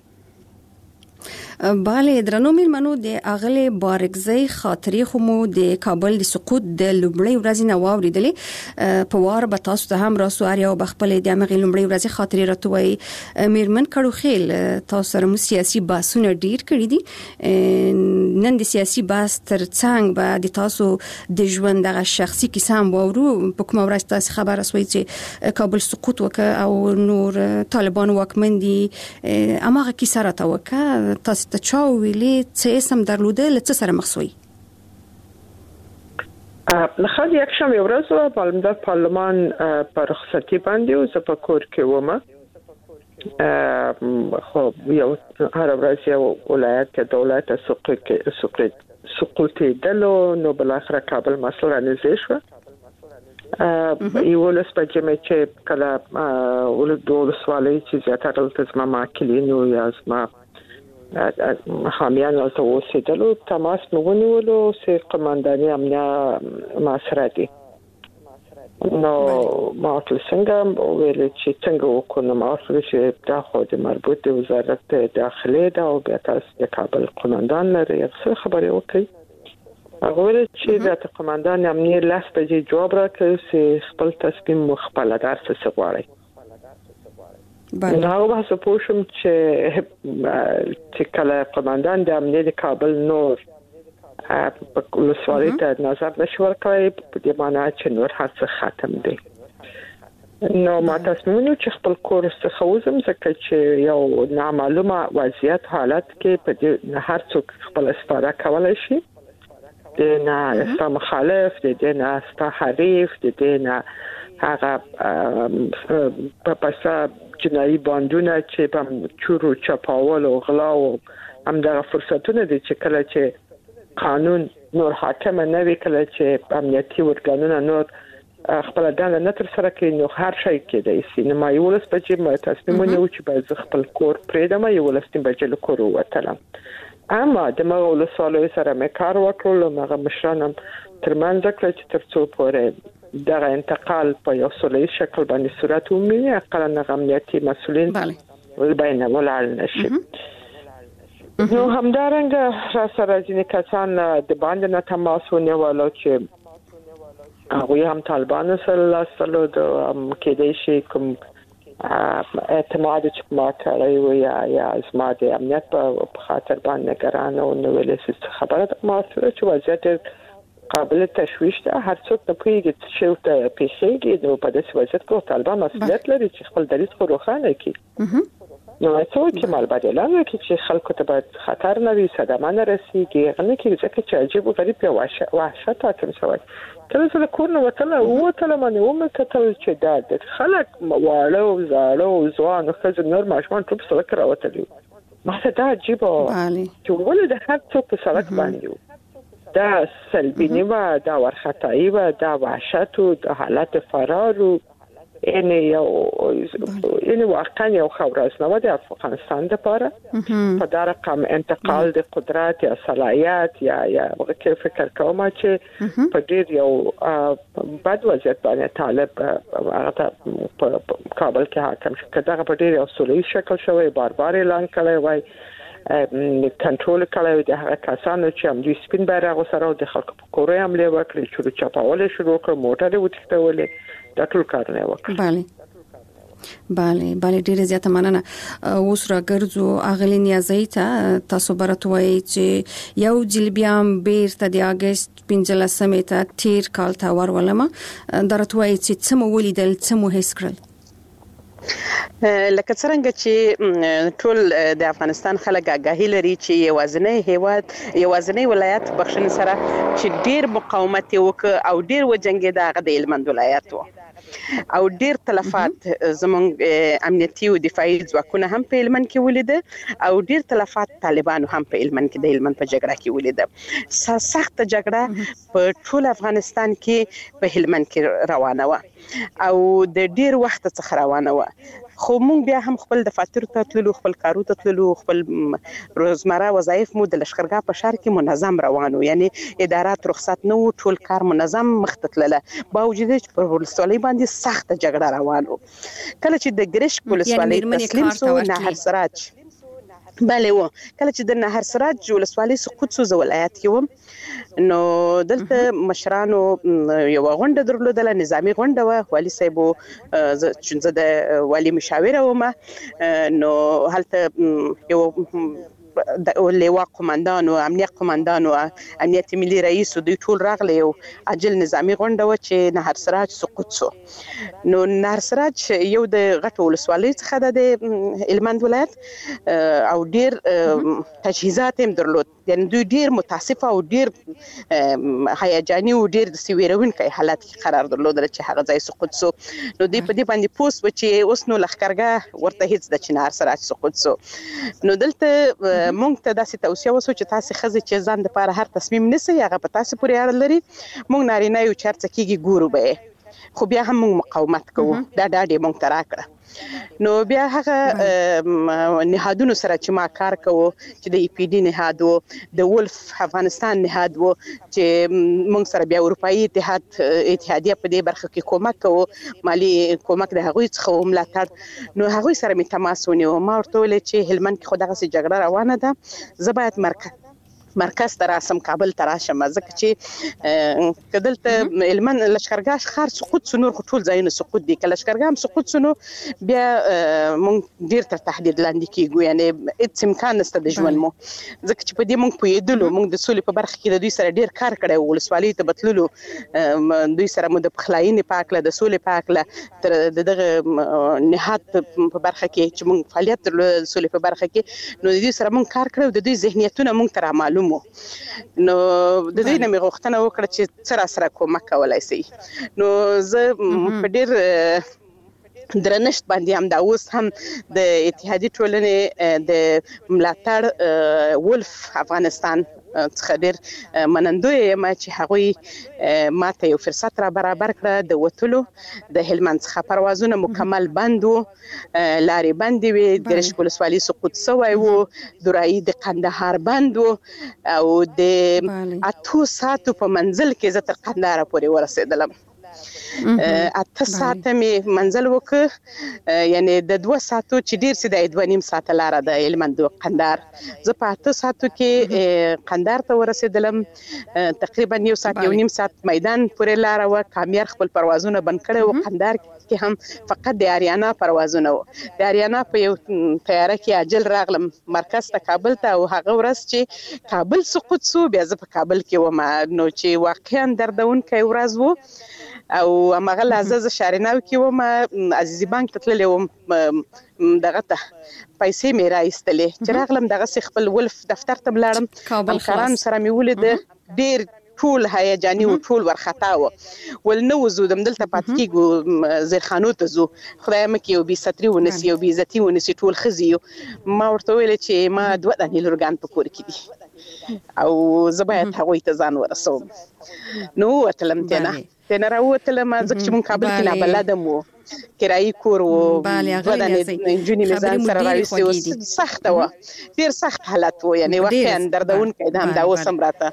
باله درنو میلمنو د اغله بارګزی خاطرې خو مو د کابل د سقوط د لومړی ورځې نه واوریدلې په وار به تاسو ته هم راسو اړیا او بخپل د امغه لومړی ورځې خاطرې راتوي میرمن کړو خیل تاسو سره مو سیاسي باسونه ډیر کړی دي نن د سیاسي باس تر څنګ به د تاسو د ژوند دغه شخصي کیسه هم وورو په کوم ورځ تاسو خبر اسوي چې کابل سقوط وکړ او نور طالبان واکمن دي امغه کیسه راتوکه تاسو ته چا ویلي څه سم درلوده لڅ سره مخسوي لخوا یک شنبه ورځ په پارلمان پر رخصتي باندې او زه په کور کې وم خو یو هر ورځ یو ولایت کې دولت سقوط دلو نو بل اخر کابل مسله نږدې شو یو لس بجې مې چې کله ولسوالۍ چې زیاتره تزما ماکلینو یا زما حامیان او اوسېدلو تماس مې ونیولو چې قمانداني امنیه ما سره دي نو ما ټول څنګه ویل چې څنګه وکړم ما سره چې دا خو د مربوط وزارت داخلي دا او بیا تاسو د کابل قماندان لري څه خبرې وکړي هغه ویل چې د قماندان امنیه لاس بجې جواب راکړ چې خپل تصمیم مخبل درس څه غواړي نو هغه څه پوښم چې کله قماندان د امنیه د کابل نور په ولسوالۍ ته نظر نشو ورکړی په دې معنی چې نور هڅه ختم دي نو ما تاسو نو چې خپل کورس څخه وزم ځکه چې یو نامعلومه وضعیت حالت کې په دې هر څوک خپل استفاده کولای شي د نه اسلام مخالف د نه حریف د نه هغه په پاسه جنایي باندونه چې په چورو چپاول او غلا او همدغه فرصتونه دي چې کله چې قانون نور حاکم نه وي کله چې امنیتي ورګانونه نور خپل دنده نه تر سره کوي نو هر شي کېدای شي نو ما یو ولس بچي ما تصمیم ونیو چې باید خپل کور پرېدم یو ولستین بچي له کور وتلم اما د ما ولسوالۍ سره مې کار وکړل مغه مشرانم ترمنځ کړ چې ترڅو پورې دغه انتقال په یو سولې شکل باندې صورت ومني اقل امنیتي مسؤلین بین ولعل نشي نو همدارنګه را سره ځینې کسان د باندې نه تماس ونیول چې هغه هم طالبان سره لاسلو د کېدې شي کوم اعتماد چې ما کړی و یا زما د امنیت په خاطر باندې ګران او نو ویل څه خبره ما سره چې وضعیت قابل تشویش ده هر څوک نه پوهیږي چې ته پیښیږي نو په داسې وضعیت کې طالبان مسؤلیت لري چې خپل دریځ خو روښانه کړي نو څه چې مال بدلان کې چې خلکو ته باید خطر نه وي صدمه نه رسیږي غنه کې ځکه چې عجیب او غریب یو وحشت حاکم شوی کله چې کور نه وتل باندې ومکتل چې دا د خلک واړه او زاړه او ځوان او ښځې نور ماشومان ټول سړک راوتلي ما ته دا عجیب چې ولې د هر څوک په سړک باندې دا سلبی نیمه دا ورخطایی و دا وحشت و دا حالت فرار و یعنی واقعا یو خبرز نه د افغانستان لپاره په دا رقم انتقال د قدرت یا صلاحیت یا وګړي فکر کوم چې په ډیر یو بد وضعیت باندې طالب هغه په کابل کې حاکم شو کدا په ډیر اصولي شکل شوی بار اعلان کړی وای کنټرول کړی د هغه کسانو چې هم د سپین بیرغ سره د خلکو په کورې حمله وکړي چې چاپاول شروع کړ موټر وتښتولې دا ټول کارونه وکړي bale ډیره زیاته مننه اوس راګرځو اغلی نیازی ته تاسو براتوي چې یو جلبیام بیرته د اگست 15 ته تیر کال تا ورولمه درتوي چې څه مو ولیدل څه مو حس کړل لکه څنګه چې ټول د افغانستان خلک آگاهی لري چې یوازنی ولایت بخښنې سره چې ډیر مقاومت وکړ او ډیر وجنګید هغه د هلمند ولایت و او ډیر تلفات زمونږ امنیتي او دفاعي ځواکونه هم په هلمند کې ولیده او ډیر تلفات طالبانو هم په هلمند کې د هلمند په جګړه کې ولیده سخت جګړه په ټول افغانستان کې په هلمند کې روانه و او د ډیر وخت څخه روانه و خو مونږ بیا هم خپل دفاتر ته تللو خپل کارو ته تللو خپل روزمره وظایف مو د لشکرګاه په شهر کې منظم روانو یعنی ادارات رخصت نه و ټول کار منظم مخته تلله باوجود چې په ولسوالۍ باندې سخت جګړه روانو کله چې د ګرشک ولسوالۍ تسلیم سو نهر سراج بله و کله چې د نهر سراج ولسوالۍ سقوط سو ولایت کې و نو دلته مشرانو یو غونډه درلودله نظامی غونډه و والی صاحب چې د والی مشاوره و ما نو هلته یو لیوا قومندان او امنیت قومندان او امنیت ملي رئیس دوی ټول راغلي او عاجل نظامی غونډه و چې نهر سراج سقوط سو نو نهر سراج یو د غټو ولسوالۍ څخه د هلمند ولایت او ډیر تجهیزات هم درلود یعنی دوی ډیر متاسفه او ډیر هیجاني او ډیر د سویرونکو حالت کې قرار درلود چې هغه ځای سقوط سو نو دوی په دې باندې پوس و چې اوس نو لخرګه ورته هیڅ د چنار سراج سقوط سو نو دلته مونږ ته داسې توصیه وسو چې تاسو خزه چې ځان لپاره هر تصمیم نسی هغه په تاسو پورې اړه لري مونږ نارینه یو چرته کېږي ګورو به خو بیا هم مونږ مقاومت کوو دا ډاډه مونږ ته راکړه نو بیا هغه نهادونو سره چې ما کار کوو چې د ای پی ډی نهاد وو د ولف افغانستان نهاد وو چې موږ سره بیا اروپאי اتحادیه په دې برخه کې کومک کوو مالی کومک د هغوی څخه ملاتړ نو هغوی سره می تماس ونیو ما ورته ویل چې هلمند کې خو دغه جګړه روانه ده زه باید مرکز ته راسم کابل ته راشم ځکه چې کدلته هلمند لشکرګاه ښار سقوط نور ټول ځایونه سقوط دي کله لشکرګاه سقوط نو بیا مونږ ډیر تر تهدید لاندې کیږو یعنی هیڅ امکان نشته د ژوند مو ځکه چې په دې مونږ پوهېدلو مونږ د سولې په برخه کې د دوی سره ډیر کار کړی ولسوالۍ ته بتللو دوی سره مو د پخلاینې پاکله د سولې پاکله تر دغه نهاد په برخه کې چې مونږ فعالیت درلود د سولې په برخه کې نو د دوی سره مونږ کار کړو د دوی ذهنیتونه مونږ ته معلوم نو د دې نه مې غوښتنه وکړه چې څه سره کومک کولای شي نو زه په ډېر درنښت باندې هم دا اوس هم د اتحادیې ټولنې د ملاتړ ولف افغانستان څخه ډېر منندوی یم چې هغوی ماته یو فرصت را برابر کړه د وتلو د هلمند څخه پروازونه مکمل بند وو لارې بندې وې ګرشک ولسوالۍ سقوط سوی و درایي د قندهار بند و او د 8 ساعتو په منزل کې زه تر قندهار پورې ورسېدلم 8 ساعته می منزل وکړ یعنی د 2 ساعتو چې ډیر سي د 2.5 ساعت لار ده هلمند قندهار زه په 8 ساعتو کې قندهار ته ورسېدلم تقریبا 1 ساعت 1.5 ساعت میدان پورې لار و کامیار خپل پروازونه بند کړي و قندهار کې هم فقط د اریانا پروازونه و د اریانا په یو طیاره کې عاجل راغلم مرکز ته کابل ته او هغه ورځ چې کابل سقوط سو بیا زه په کابل کې وم نو چې واقعا دردونکې ورځ و او هغه لازم شاریناو کې وم عزیزي بانک ته تللې وم دغه ته پیسې مې راایستلې چې راغلم دغه خپل ولف دفتر ته بلاړم همکارانو سره مې ولید ډیر ټول هیجاني او ټول ورختا و ول نو زودم دلته پات کېګو زیرخانو ته زو خدای مکه یو بي ستري ونسي او بي عزتي ونسي ټول خزي ما ورته ویل چې ما دوه دانې لورګان په کور کې دي او زبایت هغوی ته ځان ورسوم نو وتلم تنه راوتلم ځکه چې مون کابل کې نه بلدم وو کرایي کور و بله بدن جونی میزان سره راويسي او سخت و ډیر سخت حالت و یعنی واقعا دردونکې ده هم دا اوسم راته.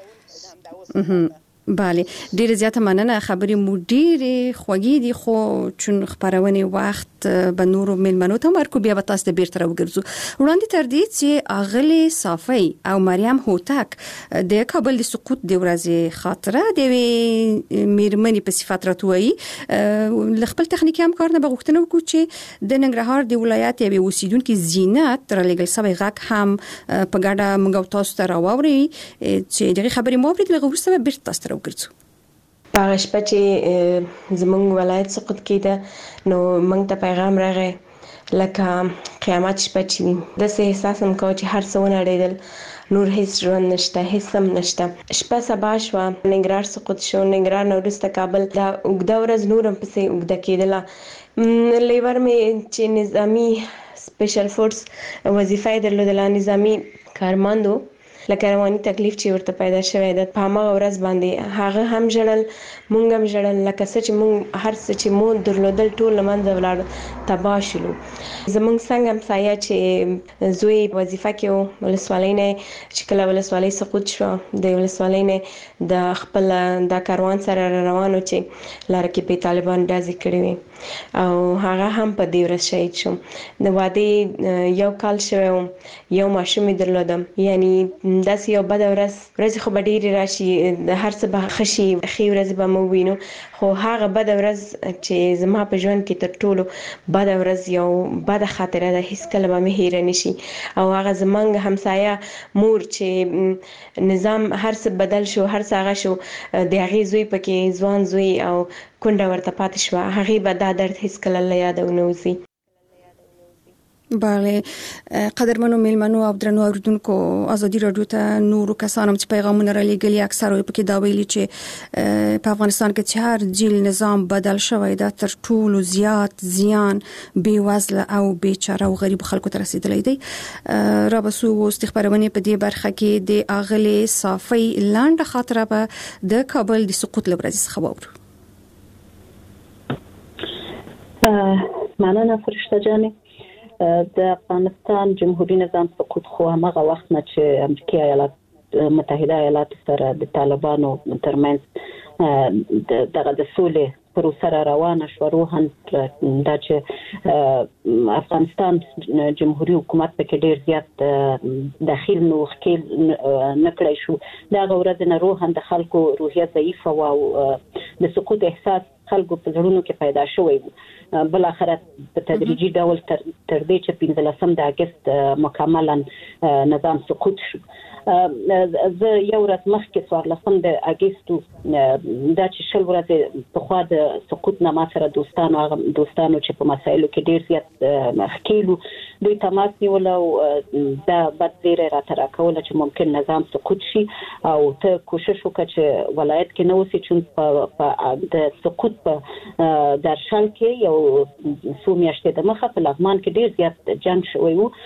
بله ډیر زیاته مننه خبرې مو ډیر خوږې دي خو چون خبرونه وخت به نورو ملمنو ته ورکو بیا به تاسو د بیرته راوګرځو وړاندې تر دې چې اغلی صافی او مریم هوتک د کابل د سقوط د ورځې خاطره د میرمنې په صفات راتوي خپل تخنیکی همکار نه بغوښتنه وکړو چې د ننګرهار د ولایت یوه اوسیدونکو زینت را لګل سوی غږ هم په ګډه موږ تاسو ته راوړي چې دغه خبرې مو اورید لغه ورسره بیرته تاسو ورګرځو. په شپه چې زمونږ ولایت سقوط کېده نو موږ ته پیغام راغی لکه قیامت شپه چې داسې احساس هم کوو چې هر څه ونړېدل نور هیڅ ژوند نشته هیڅ هم نشته. شپه سبا شوه ننګرهار سقوط شو ننګرهار نه وروسته کابل دا اوږده ورځ نور هم پسې اوږده کېدله. لیور مې چې نظامي سپیشل فورس وظیفه یې درلودله نظامي کارمندو لکه رواني تکلیف چې ورته پیدا شوی د په هغه ورځ باندې هغه هم ژړل مونږ هم ژړل لکه څه چې مونږ هر څه چې مو درلودل ټول منځه ولاړ تباه شولو. زمونږ څنګه همسایه چې زوی وظیفه کې ولسوالۍ نه چې کله ولسوالۍ سقوط شو د ولسوالۍ نه د خپل د کاروان سره روانو چې لاره کې په طالبان ډازې کړې وي او هغه هم په دې ورځ شهید شو. د واده یو کال شوی یو ماشوم درلودم یعنی داسې یو بد ورځ خو به ډېرې راشي هر څه به ښه شي ښې ورځې به مو وینو خو هغه بد ورځ چې زما په ژوند کې تر ټولو بد ورځ یو بده خاطره ده هیڅکله به مې هیره نشي او هغه زمونږ همسایه مور چې نظام هر څه بدل شو هر څه هغه شو د هغې زوی پکې ځوان زوی او کونډه ورته پاتې شوه هغې به دا درد هیڅکله له یاده ونه وځي. بله قدرمنو میلمنو او درنو اوریدونکو ازادي رادیو ته نورو کسانو چې پیغامونه را لېږلي اکثره پکې دا ویلي چې په افغانستان کې چې هر جیل نظام بدل شوی دا تر ټولو زیات زیان بې وزله او بیچاره او غریب خلکو ته رسیدلی دی. را بسو استخبارونه په دې برخه کې د اغلی صافی لاندې خاطره به د کابل د سقوط لورځ خبر. مننه فرشته جانې. د افغانستان جمهوریت نظام سقوط خو هغه وخت نه چې امریکا ایالات متحده ایالات سره د طالبانو ترمنځ دغه د سولې پروسه روانه شو روحن دا چې افغانستان جمهوریت حکومت په کې ډیر زیات داخل نو خکل نکړای شو دا غوړه د روحن د خلکو روحیه ضعیفه او د سقوط احساس خلکو په زړونو کې پیدا شوی بل اخر په تدریجي ډول تر دې چې 15 د اگست مکملا نظام سقوط شو. زه یو ورځ مخکې 14 د اگست دا چې شل ورځې په خوا د سقوط نه ما سره دوستانو چې په مسایلو کې ډیر زیات مخکېلو دوی تماس نیول او دا بد زیری راته راکوله چې ممکن نظام سقوط شي او ته کوشش وکړه چې ولایت کې نه اوسې چون په د سقوط په درشل کې یو څو میاشتې د مخه په لغمان کې ډیر زیات جنگ شوی وو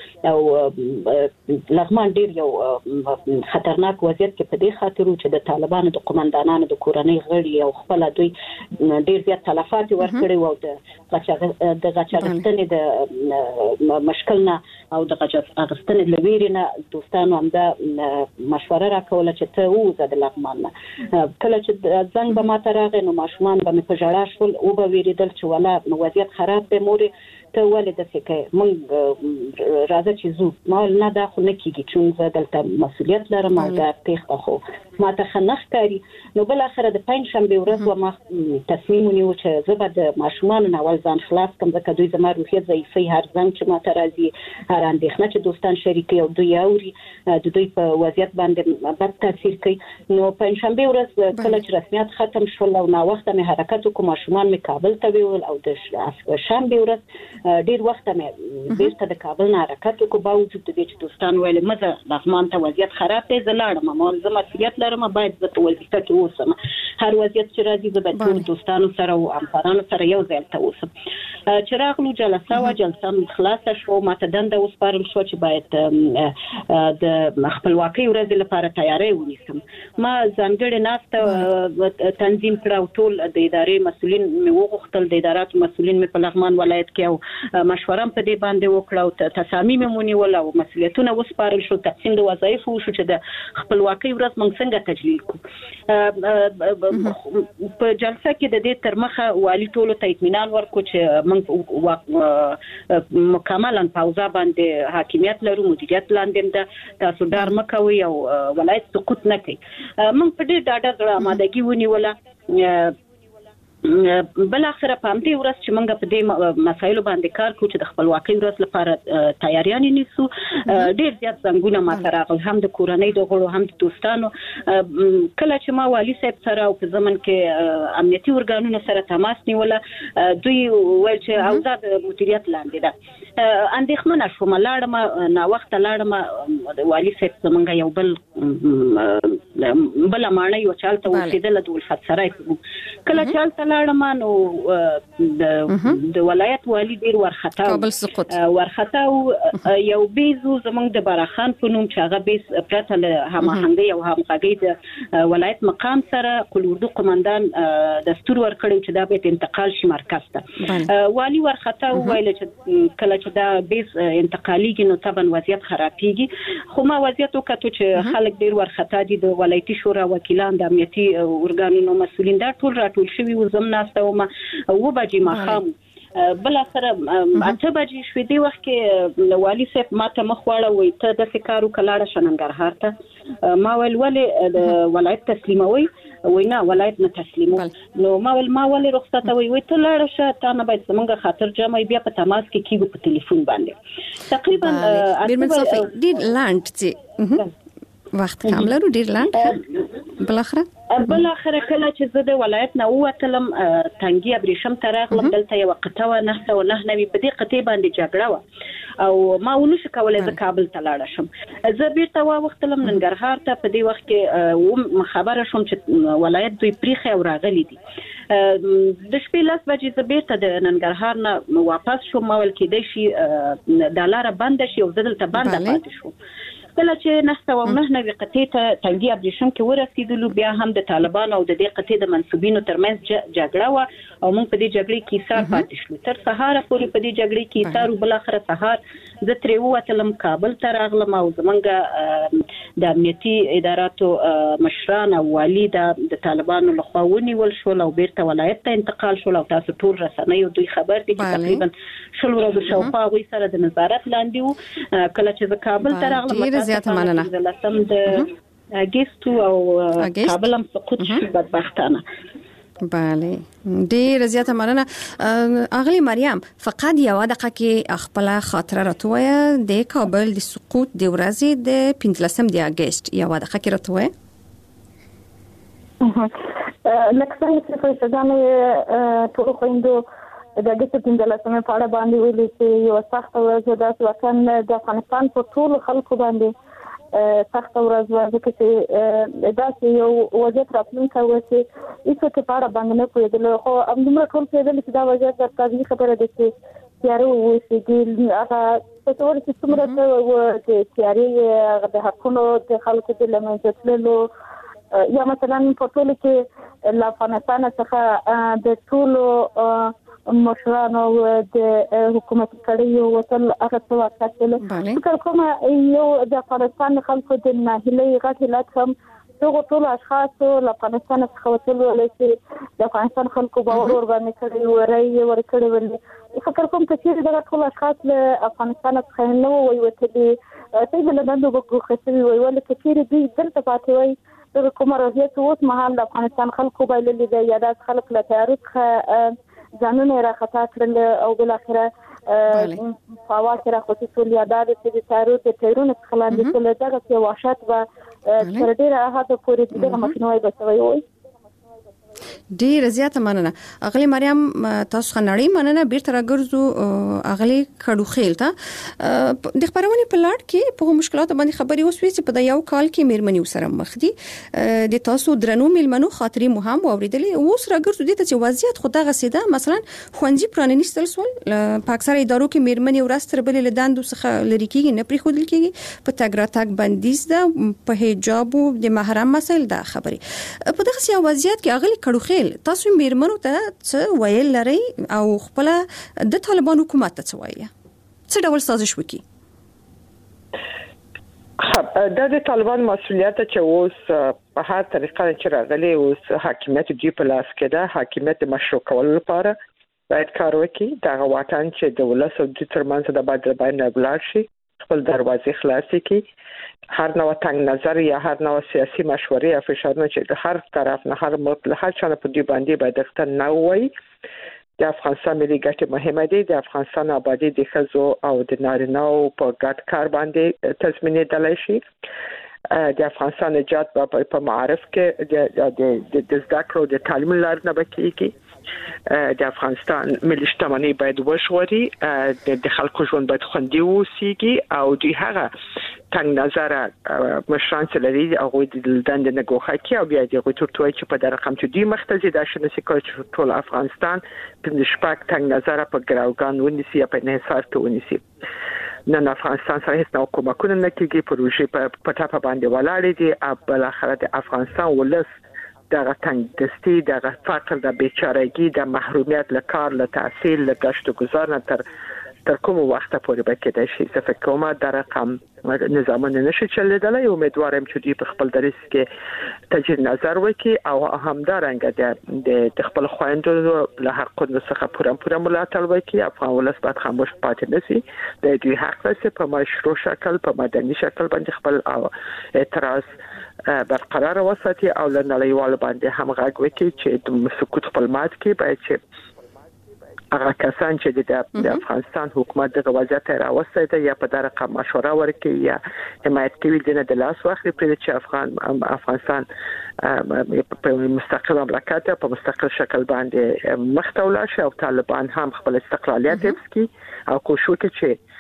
او لغمان ډیر یو خطرناک وضعیت کې په دې خاطر چې د طالبانو د قومندانانو د کورنۍ غړي او خپل دوی ډیر زیات تلفات ورکړي او د غچاغستنې د مشکلنا او د غچاغستنې لویرینه دوستانو هم دا مشوره راکوله چې ته وځه د لغمان نه کله چې زنګ به ماته راغی نو ماشومان به مې په ژړا شول او به ویریدل چې ولا وضعیت خراب دی مورې ته ولې داسې کوې موږ راځه چې ځو ما نه دا خو نه کېږي چون زه دلته مسؤلیت لرم او دا تېښته خو ما ته ښه نه ښکاري نو بالاخره د پنجشنبې ورځ به ما تصمیم ونیو چې زه به د ماشومانو نه اول ځان خلاص کړم ځکه دوی زما روحیه ضعیفوي هر زنګ چې ما ته راځي هر اندېښنه چې دوستان شریکوي او دوی اوري د دوی په وضعیت باندې بد تاثیر کوي نو پنجشنبې ورځ کله چې رسمیات ختم شول او ناوخته مې حرکت وکړو ماشومان مې کابل ته ویول او د شنبې ورځ ډیر وخت مې بیرته د کابل نه حرکت وکړو باوجود د دې چې دوستان ویل مزه لغمان ته وضعیت خراب دی زه لاړم ما زه مسؤلیت لرم باید زه په وظیفه کې اوسم هر وضعیت چې راځي د ټول دوستانو سره او همکارانو سره یو ځای ته اوسم. چې راغلو جلسه خلاصه شو، ماته دنده وسپارل شو چې باید د خپلواکۍ ورځ لپاره تیاری ونیسم. ما ځانګړې ناسته تنظیم کړه او ټول د ادارې مسؤلین مې وغوښتل، د اداراتو مسؤلین مې په لغمان ولایت کې او مشوره په دې باندې وکړه او تصامیم مې ونیول او مسؤلیتونه وسپارل شو، تقسیم د وظایف وشو چې د خپلواکۍ ورځ موږ څنګه تجلیل کړو. په جلسه کې د دې تر مخه والي ټولو ته اطمینان ورکړو چې موږ مکملاً په اوضاع باندې حاکمیت لرو، مدیریت لاندې ده، تاسو ډار مکوئ او ولایت سقوط نه کوي. موږ په دې ډاډه زړه آمادګي ونیوله. بل اخر په همدې ورځ چې موږ په دې مسایلو باندې کار کوو چې د خپلواکۍ ورځ لپاره تیاریان نیسو، ډېر زیات څنګهونه ما سره راغل، هم د کورنۍ د غړو هم د دوستانو. کله چې ما والي صاحب سره او په زمن کې امنیتي ارګانونو سره تماس نیوله، دوی ویل چې اوضاع د مدیریت لاندې ده. اندېښمنه شوم، لاړم ناوخته لاړم. والي صاحب زمونږ یو بل مانه یو چالت اوسېدل د ولفت سرای. کله چالت لاړم نو د ولایت والی ډیر ورختا او یو بیزو زمونږ د براخان په نوم چې هغه بیس پرته له هماهنګۍ او همغږۍ د ولایت مقام سره قل اردو قومندان دستور ورکړی چې دا به انتقال شي مرکز ته. والی ورختا ویل چې کله چې دا بیس انتقالیږي نو طبعا وضعیت خرابېږي. خو ما وضعیت وکړو چې خلک ډیر ورختا دي، د ولایتي شورا وکیلان، د امنیتي ارګانونو مسؤلین دا ټول راټول شوي و. زم ناسته وم 9 بجې ماښام، بل اخر 8 بجې شوې. دی وخت کې والي صاحب ماته مخ واړه وي ته د فکرو کلاړه شننګرهار ته. ما ویل ولې د ولایت تسلیموي؟ وای نه ولایت نه تسلیمو. نو ما ولې رخصت وي ته لاړه شه، تا نه باید زمونږ خاطر جمع بیا په تماس کې کیږو په ټلیفون باندې. تقریبا ډیر لاند چې وخت کم لرو، ډیر لاند. بل اخر کله چې زه د ولایت نه ووتلم تنګي ابریشم ته راغلم، دلته یو قطعه 999 په دې قطعه باندې جګړه و او ما ونشو کولای زه کابل ته لاړ شم. زه بیرته واوختلم ننګرهار ته. په دې وخت کې خبره شوم چې ولایت دوی پریخي او راغلي دي. د شپې 10 بجې زه بیرته د ننګرهار نه واپس شوم. ما ول کېدای شي د لاره بند شي او دلته بند پاتې شو. کله چې 999 قطعه ته تنګي ابریشم کې ورسېدلو، بیا هم د طالبانو او د دې قطعه د منسوبینو ترمنځ جګړه و او موږ په دې جګړې کې ایثار پاتې شو. تر سهار پورې په دې جګړې کې ایثار، بل اخر سهار زه ترې ووتلم کابل ته راغلم او زمونږ د امنیتي اداراتو مشران او والي د طالبانو لخوا ونیول شول او بیرته ولایت ته انتقال شول. او تاسو ټول رسنۍ دوی خبر دي چې تقریبا 10 ورځې شاوخوا هغوی سره د نظارت لاندې وو. کله چې زه کابل ته راغلم زیاته مننه. لسم د اگست او کابل هم سقوط شو بدبختانه. بله ډیر زیاته مننه. اغلی مریم، فقط یو دقیقه کې خپل خاطره راتوي د کابل د سقوط د ورځې د 15 د اگست یو دقیقه کې راتوي. لکه څنګه چې په ځانې ټول خويندو د اگست 15 په اړه باندې ویلي چې یو سخت ورځ ده چې وطن د افغانستان په ټول خلکو باندې سخت ورځ و، ځکه چې داسې یو وضعیت راتلونکی و چې هیڅ په اړه باندې نه پوهېدل. خو همدومره ټول پوهېدل چې دا وضعیت د طبیعي خبره ده چې تیاره ووسېږي. هغه تصور چې څومره چې تیارې د حقونو د خلکو د له منځه تللو، یا مثلا په ټولو کې له افغانستان څخه د ټولو مشرانو د حکومت کړیو وتل هغه څه واقعیت فکر کوم یو د افغانستان خلکو د ناهیلۍ غټ علت هم دغه ټول اشخاص له افغانستان څخه وتل ولې چې د افغانستان خلکو باور ورباندې کړی و، رای ورکړی ولې فکر کوم چې دغه ټول اشخاص له افغانستان څخه نه وي وتلي څنګه له دندو بګوخسي وي ولې چې دوی دلته پاتې وي. د کومه راځي اوس مهال د افغانستان خلکو بایللي د یادات خلک له تاریخ ځانونه راخطا کړل او بل اخره په واکه راخوتي ټول یادات چې تاریخ ته تیرونه خلاندې ټول دغه چې وحشت و تر ډیره هغه پورې دغه مخنیوي بسوي وي. ډیر زیاته مننه اغلی مریم تاسو خنړی مننه بیرته راګرځو اغلی کډو خیل ته د خبرونه په لاړ کې په مشکلات باندې خبري اوسوي چې په یو کال کې میرمنې سره مخ دي د تاسو درنو میلمنو خاطري مهم اوریدلې اوس راګرځو دي چې وضعیت خو دغه سیده مثلا خوندې پرانیستل سول په اکثره ادارو کې میرمنې ورستر بل لداندو څخه لری کېږي نه پری خودل کېږي په تګراتګ بندیز ده په حجاب او د محرم مسائل ده خبري په دغه سیاسي وضعیت کې اغلی کډو خیل تاسو میرمنو ته څه ویل لري او خپل د طالبان حکومت ته څه وایي څه ډول سازش وکي د طالبان مسؤلیت چې اوس په هر طریقه چې راغلي اوس حاکمیت دی په لاس کې ده حاکمیت مشروع کول لپاره باید کار وکړي دا وطن چې د ولس او د ترمنځ د بدل باندې بلار شي خپل دروازې خلاصې کړي هر نوع تنگ نظر یا هر نوع سیاسي مشورې یا فشارونه چې هر طرف نه هر ملک له هر چانه په دې باندې باید ختم نه وي د افغانستان ملي ګټې مهمه دي د افغانستان آبادی د ښځو او د نارینه‌و په ګډ کار باندې تضمینېدلی شي د افغانستان نجات په معارف کې د زده کړو د تعلیم لار نه بکیږي د افغانستان ملي شتمنۍ باید وژغوري د خلکو ژوند باید خوندي وسیږي او د هغه تنگ نظر مشران چې لري هغه د دند نه ګوښه کوي او بیا د غوټوي چې په رقم چې دی مختزي د شناسي کوي چې ټول افغانستان په شپږ تنگ نظر په ګراوګان ونیسي په انحصار کې ونیسي نن افغانستان سره هیڅ نو کومکونه نه کیږي پروژې په ټاپه باندې ولاړې دي او بل اخر د افغانستان ولس دغه تنگ دستی دغه فقر د بیچارهګي د محرومیت له کار له تحصیل له گشت و گذار نه تر کوم وخت پورې بکیدای شي چې فکر کوم د رقم نظامونه نشي چلیدلای امیدوارم چې دوی په خپل دریس کې تجدید نظر وکړي او همدارنګه د خپل خويندو له حقونو څخه پوره ملاتړ وکړي افغان ولس باید خاموش پاتې نشي د دوی حق لري په مشروع شکل په مدني شکل باندې خپل اعتراض برقرار وساتي او له نړیوال باندې هم غږ وکړي چې د سکوت خپل مات کې باید چې هغه کسان چې د افغانستان حکومت د وضعیت راوستي یا په دغه رقم مشوره ورکړي یا حمایت کوي د لاس واخلي پر چې افغانستان په مستقل مملکت په مستقل شکل باندې مختوله شي او طالبان هم خپل استقلالیت حفظ کړي او کوشش وکړي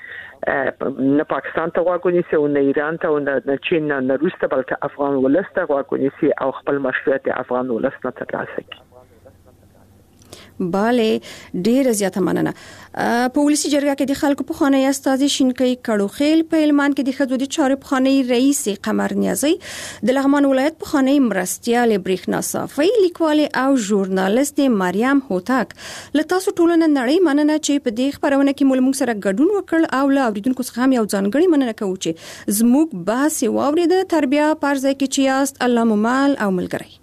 چې نه پاکستان ته واګونیسي او نه ایران ته او نه چین نه روس ته بلکې افغان ولس ته واګونیسي او خپل مشروعیت افغان ولس نه ترلاسه کړي باله ډیر زیاته مننه په ولسی جرګه کې د خلکو په خانه استاد شینکۍ کډو خیل په المان کې د خدودي چارې په خانه رئیس قمر نیازی د لغمان ولایت په خانه مرستیال بریښنا صافی لیکوال او ژورنالیست مریم هوتک له تاسو ټولنه نړۍ مننه چې په دې خبرونه کې مول موږ سره ګډون وکړ او له اوریدونکو څخه هم یو ځانګړی مننه کوو چې زموږ بحث واورید تربیه پرځای کې چې یاست الله ممال او ملګری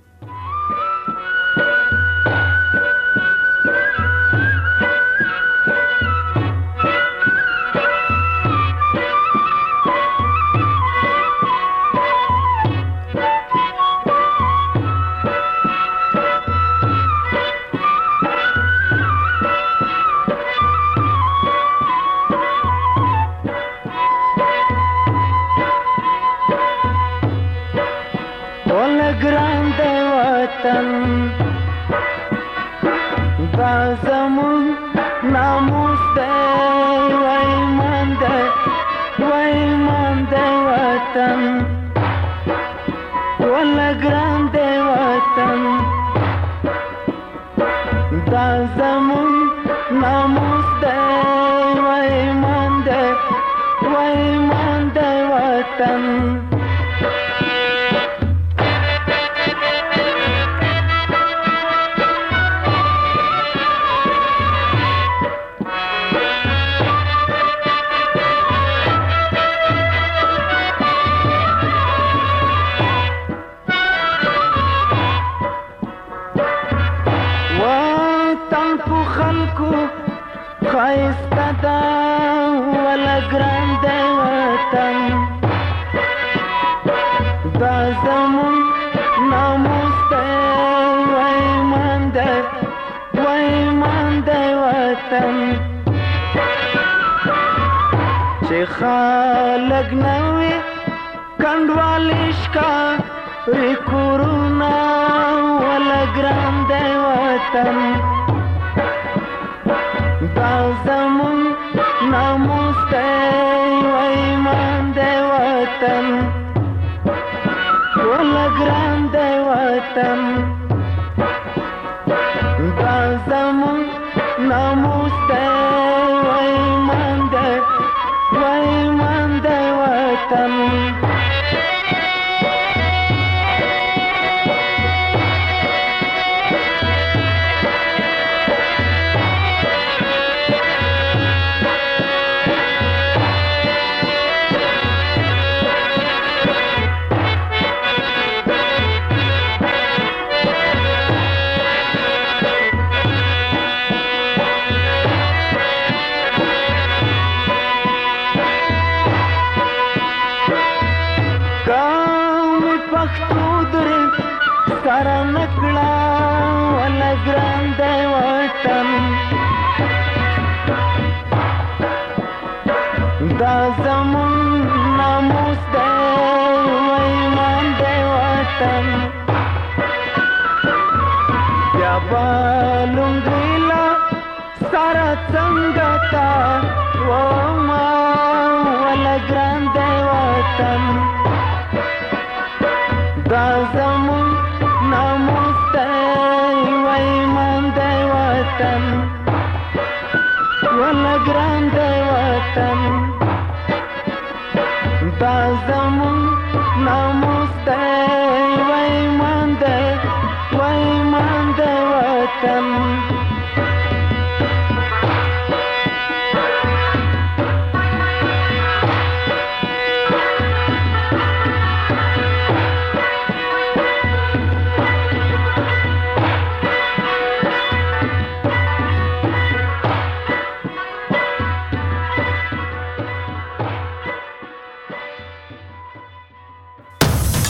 زمون ناموس دی وای مان دی وطن ولا ګران دی وطن دا زمون ناموس دی وای مان دی وطن خایسته دا ولا ګران دی وطن دا زمون ناموس دی وای مان دی وطن چې خلک نوې کندوالش کا ریکورونا ولا ګران وطن دا زمون ناموس دی و ایمان دی وطن ولا ګران دی وطن دا زمون ناموس دی و ایمان دی وطن دا زمون ناموس دی و ایمان دی وطن بیا بالونګیلا سارا څنګه تا و ما ولا ګران دی وطن دا زمون ناموس دی و ایمان دی وطن ولا ګران دی وطن دا زمون ناموس دی و ایمان دی وطن